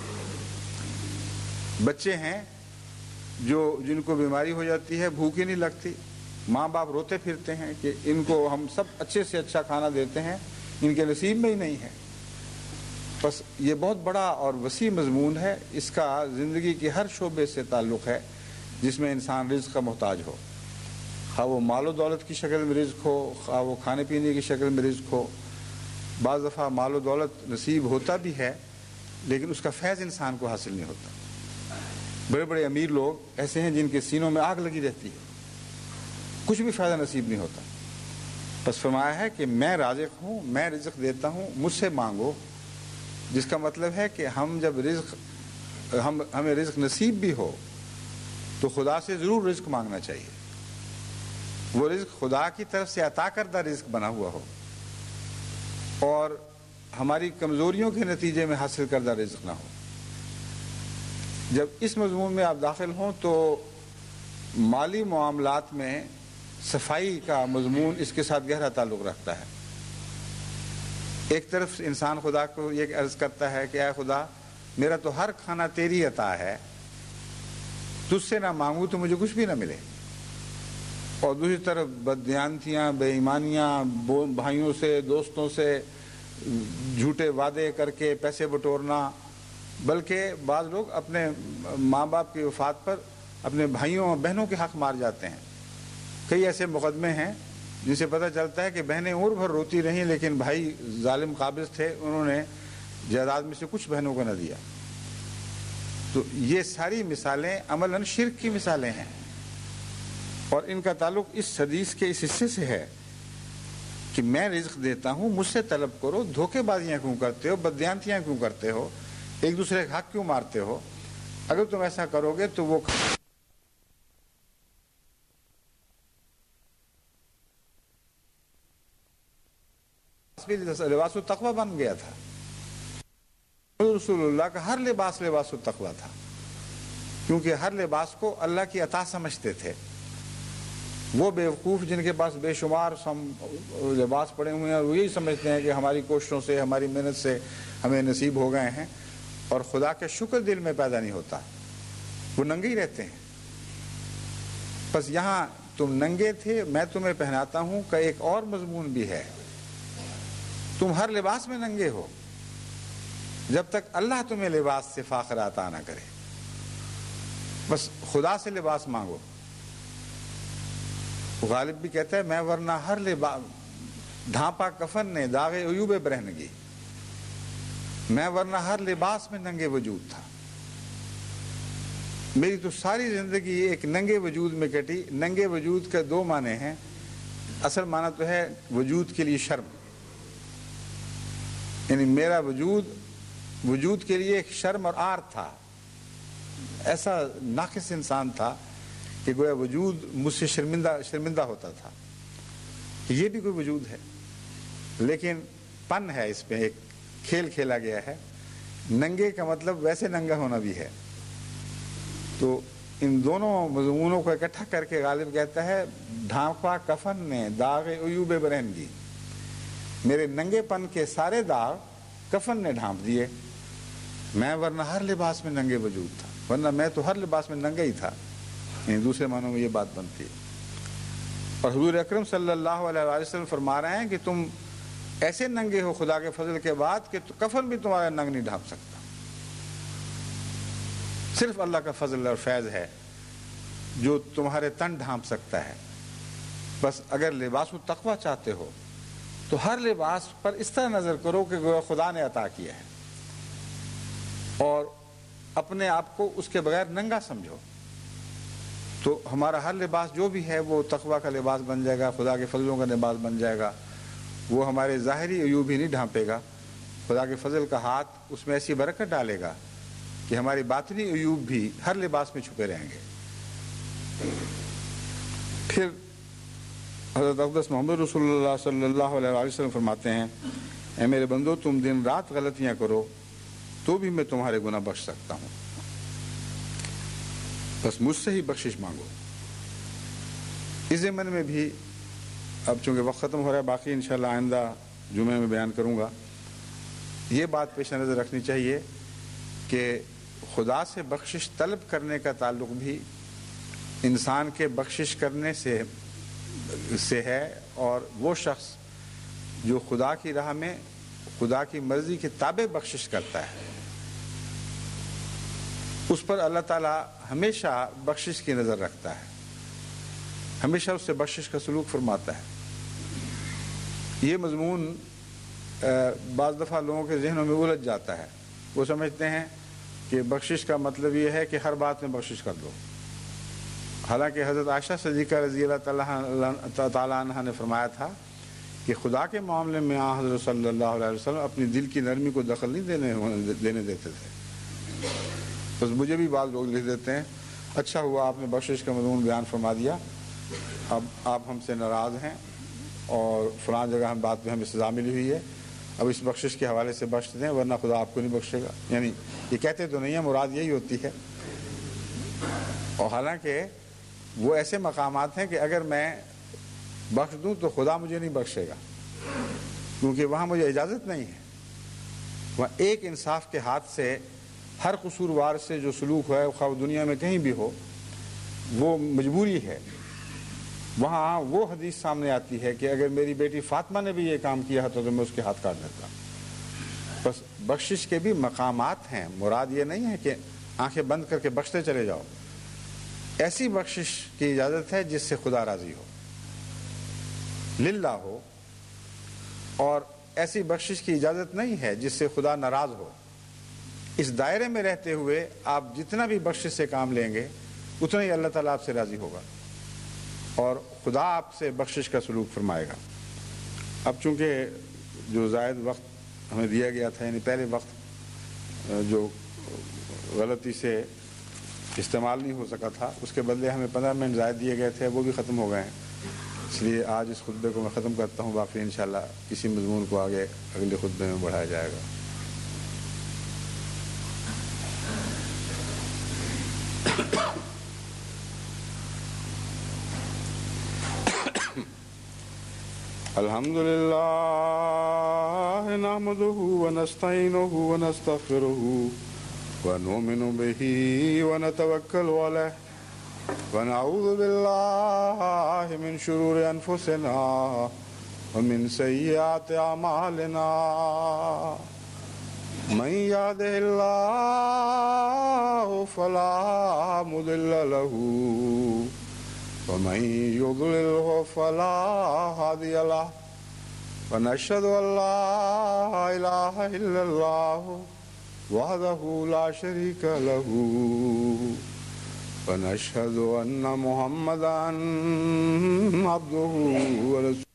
Speaker 1: بچے ہیں جو جن کو بیماری ہو جاتی ہے، بھوک ہی نہیں لگتی، ماں باپ روتے پھرتے ہیں کہ ان کو ہم سب اچھے سے اچھا کھانا دیتے ہیں، ان کے نصیب میں ہی نہیں ہے. بس یہ بہت بڑا اور وسیع مضمون ہے، اس کا زندگی کے ہر شعبے سے تعلق ہے جس میں انسان رزق کا محتاج ہو، خواہ وہ مال و دولت کی شکل میں رزق ہو، خواہ وہ کھانے پینے کی شکل میں رزق ہو. بعض دفعہ مال و دولت نصیب ہوتا بھی ہے لیکن اس کا فیض انسان کو حاصل نہیں ہوتا. بڑے بڑے امیر لوگ ایسے ہیں جن کے سینوں میں آگ لگی رہتی ہے، کچھ بھی فائدہ نصیب نہیں ہوتا. بس فرمایا ہے کہ میں رازق ہوں، میں رزق دیتا ہوں، مجھ سے مانگو، جس کا مطلب ہے کہ ہم جب رزق ہم ہمیں رزق نصیب بھی ہو تو خدا سے ضرور رزق مانگنا چاہیے. وہ رزق خدا کی طرف سے عطا کردہ رزق بنا ہوا ہو اور ہماری کمزوریوں کے نتیجے میں حاصل کردہ رزق نہ ہو. جب اس مضمون میں آپ داخل ہوں تو مالی معاملات میں صفائی کا مضمون اس کے ساتھ گہرا تعلق رکھتا ہے. ایک طرف انسان خدا کو یہ عرض کرتا ہے کہ اے خدا میرا تو ہر کھانا تیری عطا ہے، تجھ سے نہ مانگوں تو مجھے کچھ بھی نہ ملے. اور دوسری طرف بددیانتیاں، بے ایمانیاں، بھائیوں سے دوستوں سے جھوٹے وعدے کر کے پیسے بٹورنا، بلکہ بعض لوگ اپنے ماں باپ کی وفات پر اپنے بھائیوں اور بہنوں کے حق مار جاتے ہیں. کئی ایسے مقدمے ہیں جن سے پتہ چلتا ہے کہ بہنیں عمر بھر روتی رہیں لیکن بھائی ظالم قابض تھے، انہوں نے جائیداد میں سے کچھ بہنوں کو نہ دیا. تو یہ ساری مثالیں عملاً شرک کی مثالیں ہیں اور ان کا تعلق اس حدیث کے اس حصے سے ہے کہ میں رزق دیتا ہوں، مجھ سے طلب کرو. دھوکے بازیاں کیوں کرتے ہو، بددیانتیاں کیوں کرتے ہو، ایک دوسرے کا حق کیوں مارتے ہو؟ اگر تم ایسا کرو گے تو وہ لباس التقویٰ بن گیا تھا. رسول اللہ کا ہر لباس لباس التقویٰ تھا کیونکہ ہر لباس کو اللہ کی عطا سمجھتے تھے. وہ بیوقوف جن کے پاس بے شمار لباس پڑے ہوئے ہیں وہ یہی سمجھتے ہیں کہ ہماری کوششوں سے، ہماری محنت سے ہمیں نصیب ہو گئے ہیں، اور خدا کا شکر دل میں پیدا نہیں ہوتا، وہ ننگے ہی رہتے ہیں. بس یہاں تم ننگے تھے میں تمہیں پہناتا ہوں کا ایک اور مضمون بھی ہے. تم ہر لباس میں ننگے ہو جب تک اللہ تمہیں لباس سے فاخر عطا نہ کرے. بس خدا سے لباس مانگو. غالب بھی کہتا ہے میں ورنہ ہر لباس ڈھانپا کفن نے داغ عیوب برہنگی، میں ورنہ ہر لباس میں ننگے وجود تھا. میری تو ساری زندگی ایک ننگے وجود میں کٹی. ننگے وجود کا دو معنی ہیں. اصل معنی تو ہے وجود کے لیے شرم، یعنی میرا وجود وجود کے لیے ایک شرم اور عار تھا. ایسا ناقص انسان تھا کہ گویا وجود مجھ سے شرمندہ شرمندہ ہوتا تھا. یہ بھی کوئی وجود ہے لیکن پن ہے، اس میں ایک کھیل کھیلا گیا ہے. ننگے کا مطلب ویسے ننگا ہونا بھی ہے. تو ان دونوں مضمونوں کو اکٹھا کر کے غالب کہتا ہے ڈھانپا کفن نے داغ عیوب برہنگی، میرے ننگے پن کے سارے داغ کفن نے ڈھانپ دیے. میں ورنہ ہر لباس میں ننگے وجود تھا، ورنہ میں تو ہر لباس میں ننگا ہی تھا. یعنی دوسرے معنوں میں یہ بات بنتی ہے. اور حضور اکرم صلی اللہ علیہ وسلم فرما رہے ہیں کہ تم ایسے ننگے ہو خدا کے فضل کے بعد کہ کفن بھی تمہارا ننگ نہیں ڈھانپ سکتا. صرف اللہ کا فضل اور فیض ہے جو تمہارے تن ڈھانپ سکتا ہے. بس اگر لباس التقویٰ چاہتے ہو تو ہر لباس پر اس طرح نظر کرو کہ گویا خدا نے عطا کیا ہے، اور اپنے آپ کو اس کے بغیر ننگا سمجھو. تو ہمارا ہر لباس جو بھی ہے وہ تقویٰ کا لباس بن جائے گا، خدا کے فضلوں کا لباس بن جائے گا. وہ ہمارے ظاہری عیوب ہی نہیں ڈھانپے گا، خدا کے فضل کا ہاتھ اس میں ایسی برکت ڈالے گا کہ ہماری باطنی عیوب بھی ہر لباس میں چھپے رہیں گے. پھر حضرت اقدس محمد رسول اللہ صلی اللہ علیہ وسلم فرماتے ہیں، اے میرے بندو، تم دن رات غلطیاں کرو تو بھی میں تمہارے گناہ بخش سکتا ہوں، بس مجھ سے ہی بخشش مانگو. اس ضمن میں بھی اب چونکہ وقت ختم ہو رہا ہے، باقی انشاءاللہ آئندہ جمعے میں بیان کروں گا. یہ بات پیش نظر رکھنی چاہیے کہ خدا سے بخشش طلب کرنے کا تعلق بھی انسان کے بخشش کرنے سے سے ہے، اور وہ شخص جو خدا کی راہ میں خدا کی مرضی کے تابع بخشش کرتا ہے اس پر اللہ تعالیٰ ہمیشہ بخشش کی نظر رکھتا ہے، ہمیشہ اس سے بخشش کا سلوک فرماتا ہے. یہ مضمون بعض دفعہ لوگوں کے ذہنوں میں الجھ جاتا ہے. وہ سمجھتے ہیں کہ بخشش کا مطلب یہ ہے کہ ہر بات میں بخشش کر دو، حالانکہ حضرت عائشہ صدیقہ رضی اللہ تعالیٰ عنہ نے فرمایا تھا کہ خدا کے معاملے میں آن حضرت صلی اللہ علیہ وسلم اپنی دل کی نرمی کو دخل نہیں دینے دینے دیتے تھے. بس مجھے بھی بعض لوگ لکھ دیتے ہیں، اچھا ہوا آپ نے بخشش کا مضمون بیان فرما دیا، اب آپ ہم سے ناراض ہیں اور فلاں جگہ ہم بات میں ہمیں سزا ملی ہوئی ہے، اب اس بخشش کے حوالے سے بخش دیں ورنہ خدا آپ کو نہیں بخشے گا. یعنی یہ کہتے تو نہیں ہے، مراد یہی ہوتی ہے. اور حالانکہ وہ ایسے مقامات ہیں کہ اگر میں بخش دوں تو خدا مجھے نہیں بخشے گا، کیونکہ وہاں مجھے اجازت نہیں ہے. وہاں ایک انصاف کے ہاتھ سے ہر قصوروار سے جو سلوک ہے، خواہ دنیا میں کہیں بھی ہو، وہ مجبوری ہے. وہاں وہ حدیث سامنے آتی ہے کہ اگر میری بیٹی فاطمہ نے بھی یہ کام کیا ہے تو میں اس کے ہاتھ کاٹ دیتا. بس بخشش کے بھی مقامات ہیں، مراد یہ نہیں ہے کہ آنکھیں بند کر کے بخشتے چلے جاؤ. ایسی بخشش کی اجازت ہے جس سے خدا راضی ہو، للہ ہو، اور ایسی بخشش کی اجازت نہیں ہے جس سے خدا ناراض ہو. اس دائرے میں رہتے ہوئے آپ جتنا بھی بخشش سے کام لیں گے اتنا ہی اللہ تعالیٰ آپ سے راضی ہوگا اور خدا آپ سے بخشش کا سلوک فرمائے گا. اب چونکہ جو زائد وقت ہمیں دیا گیا تھا، یعنی پہلے وقت جو غلطی سے استعمال نہیں ہو سکا تھا، اس کے بدلے ہمیں پندرہ منٹ زائد دیے گئے تھے، وہ بھی ختم ہو گئے ہیں. اس لیے آج اس خطبے کو میں ختم کرتا ہوں، باقی انشاءاللہ کسی مضمون کو آگے اگلے خطبے میں بڑھایا جائے گا. الحمدللہ نحمده ونستعینه ونستغفره ونؤمن به ونتوکل علیہ ونعوذ باللہ من شرور انفسنا ومن سیئات اعمالنا من یهده اللہ فلا مضل له ومن يضلله فلا هادي له ونشهد أن لا إله إلا الله وحده لا شريك له ونشهد أن محمدا عبده ورسوله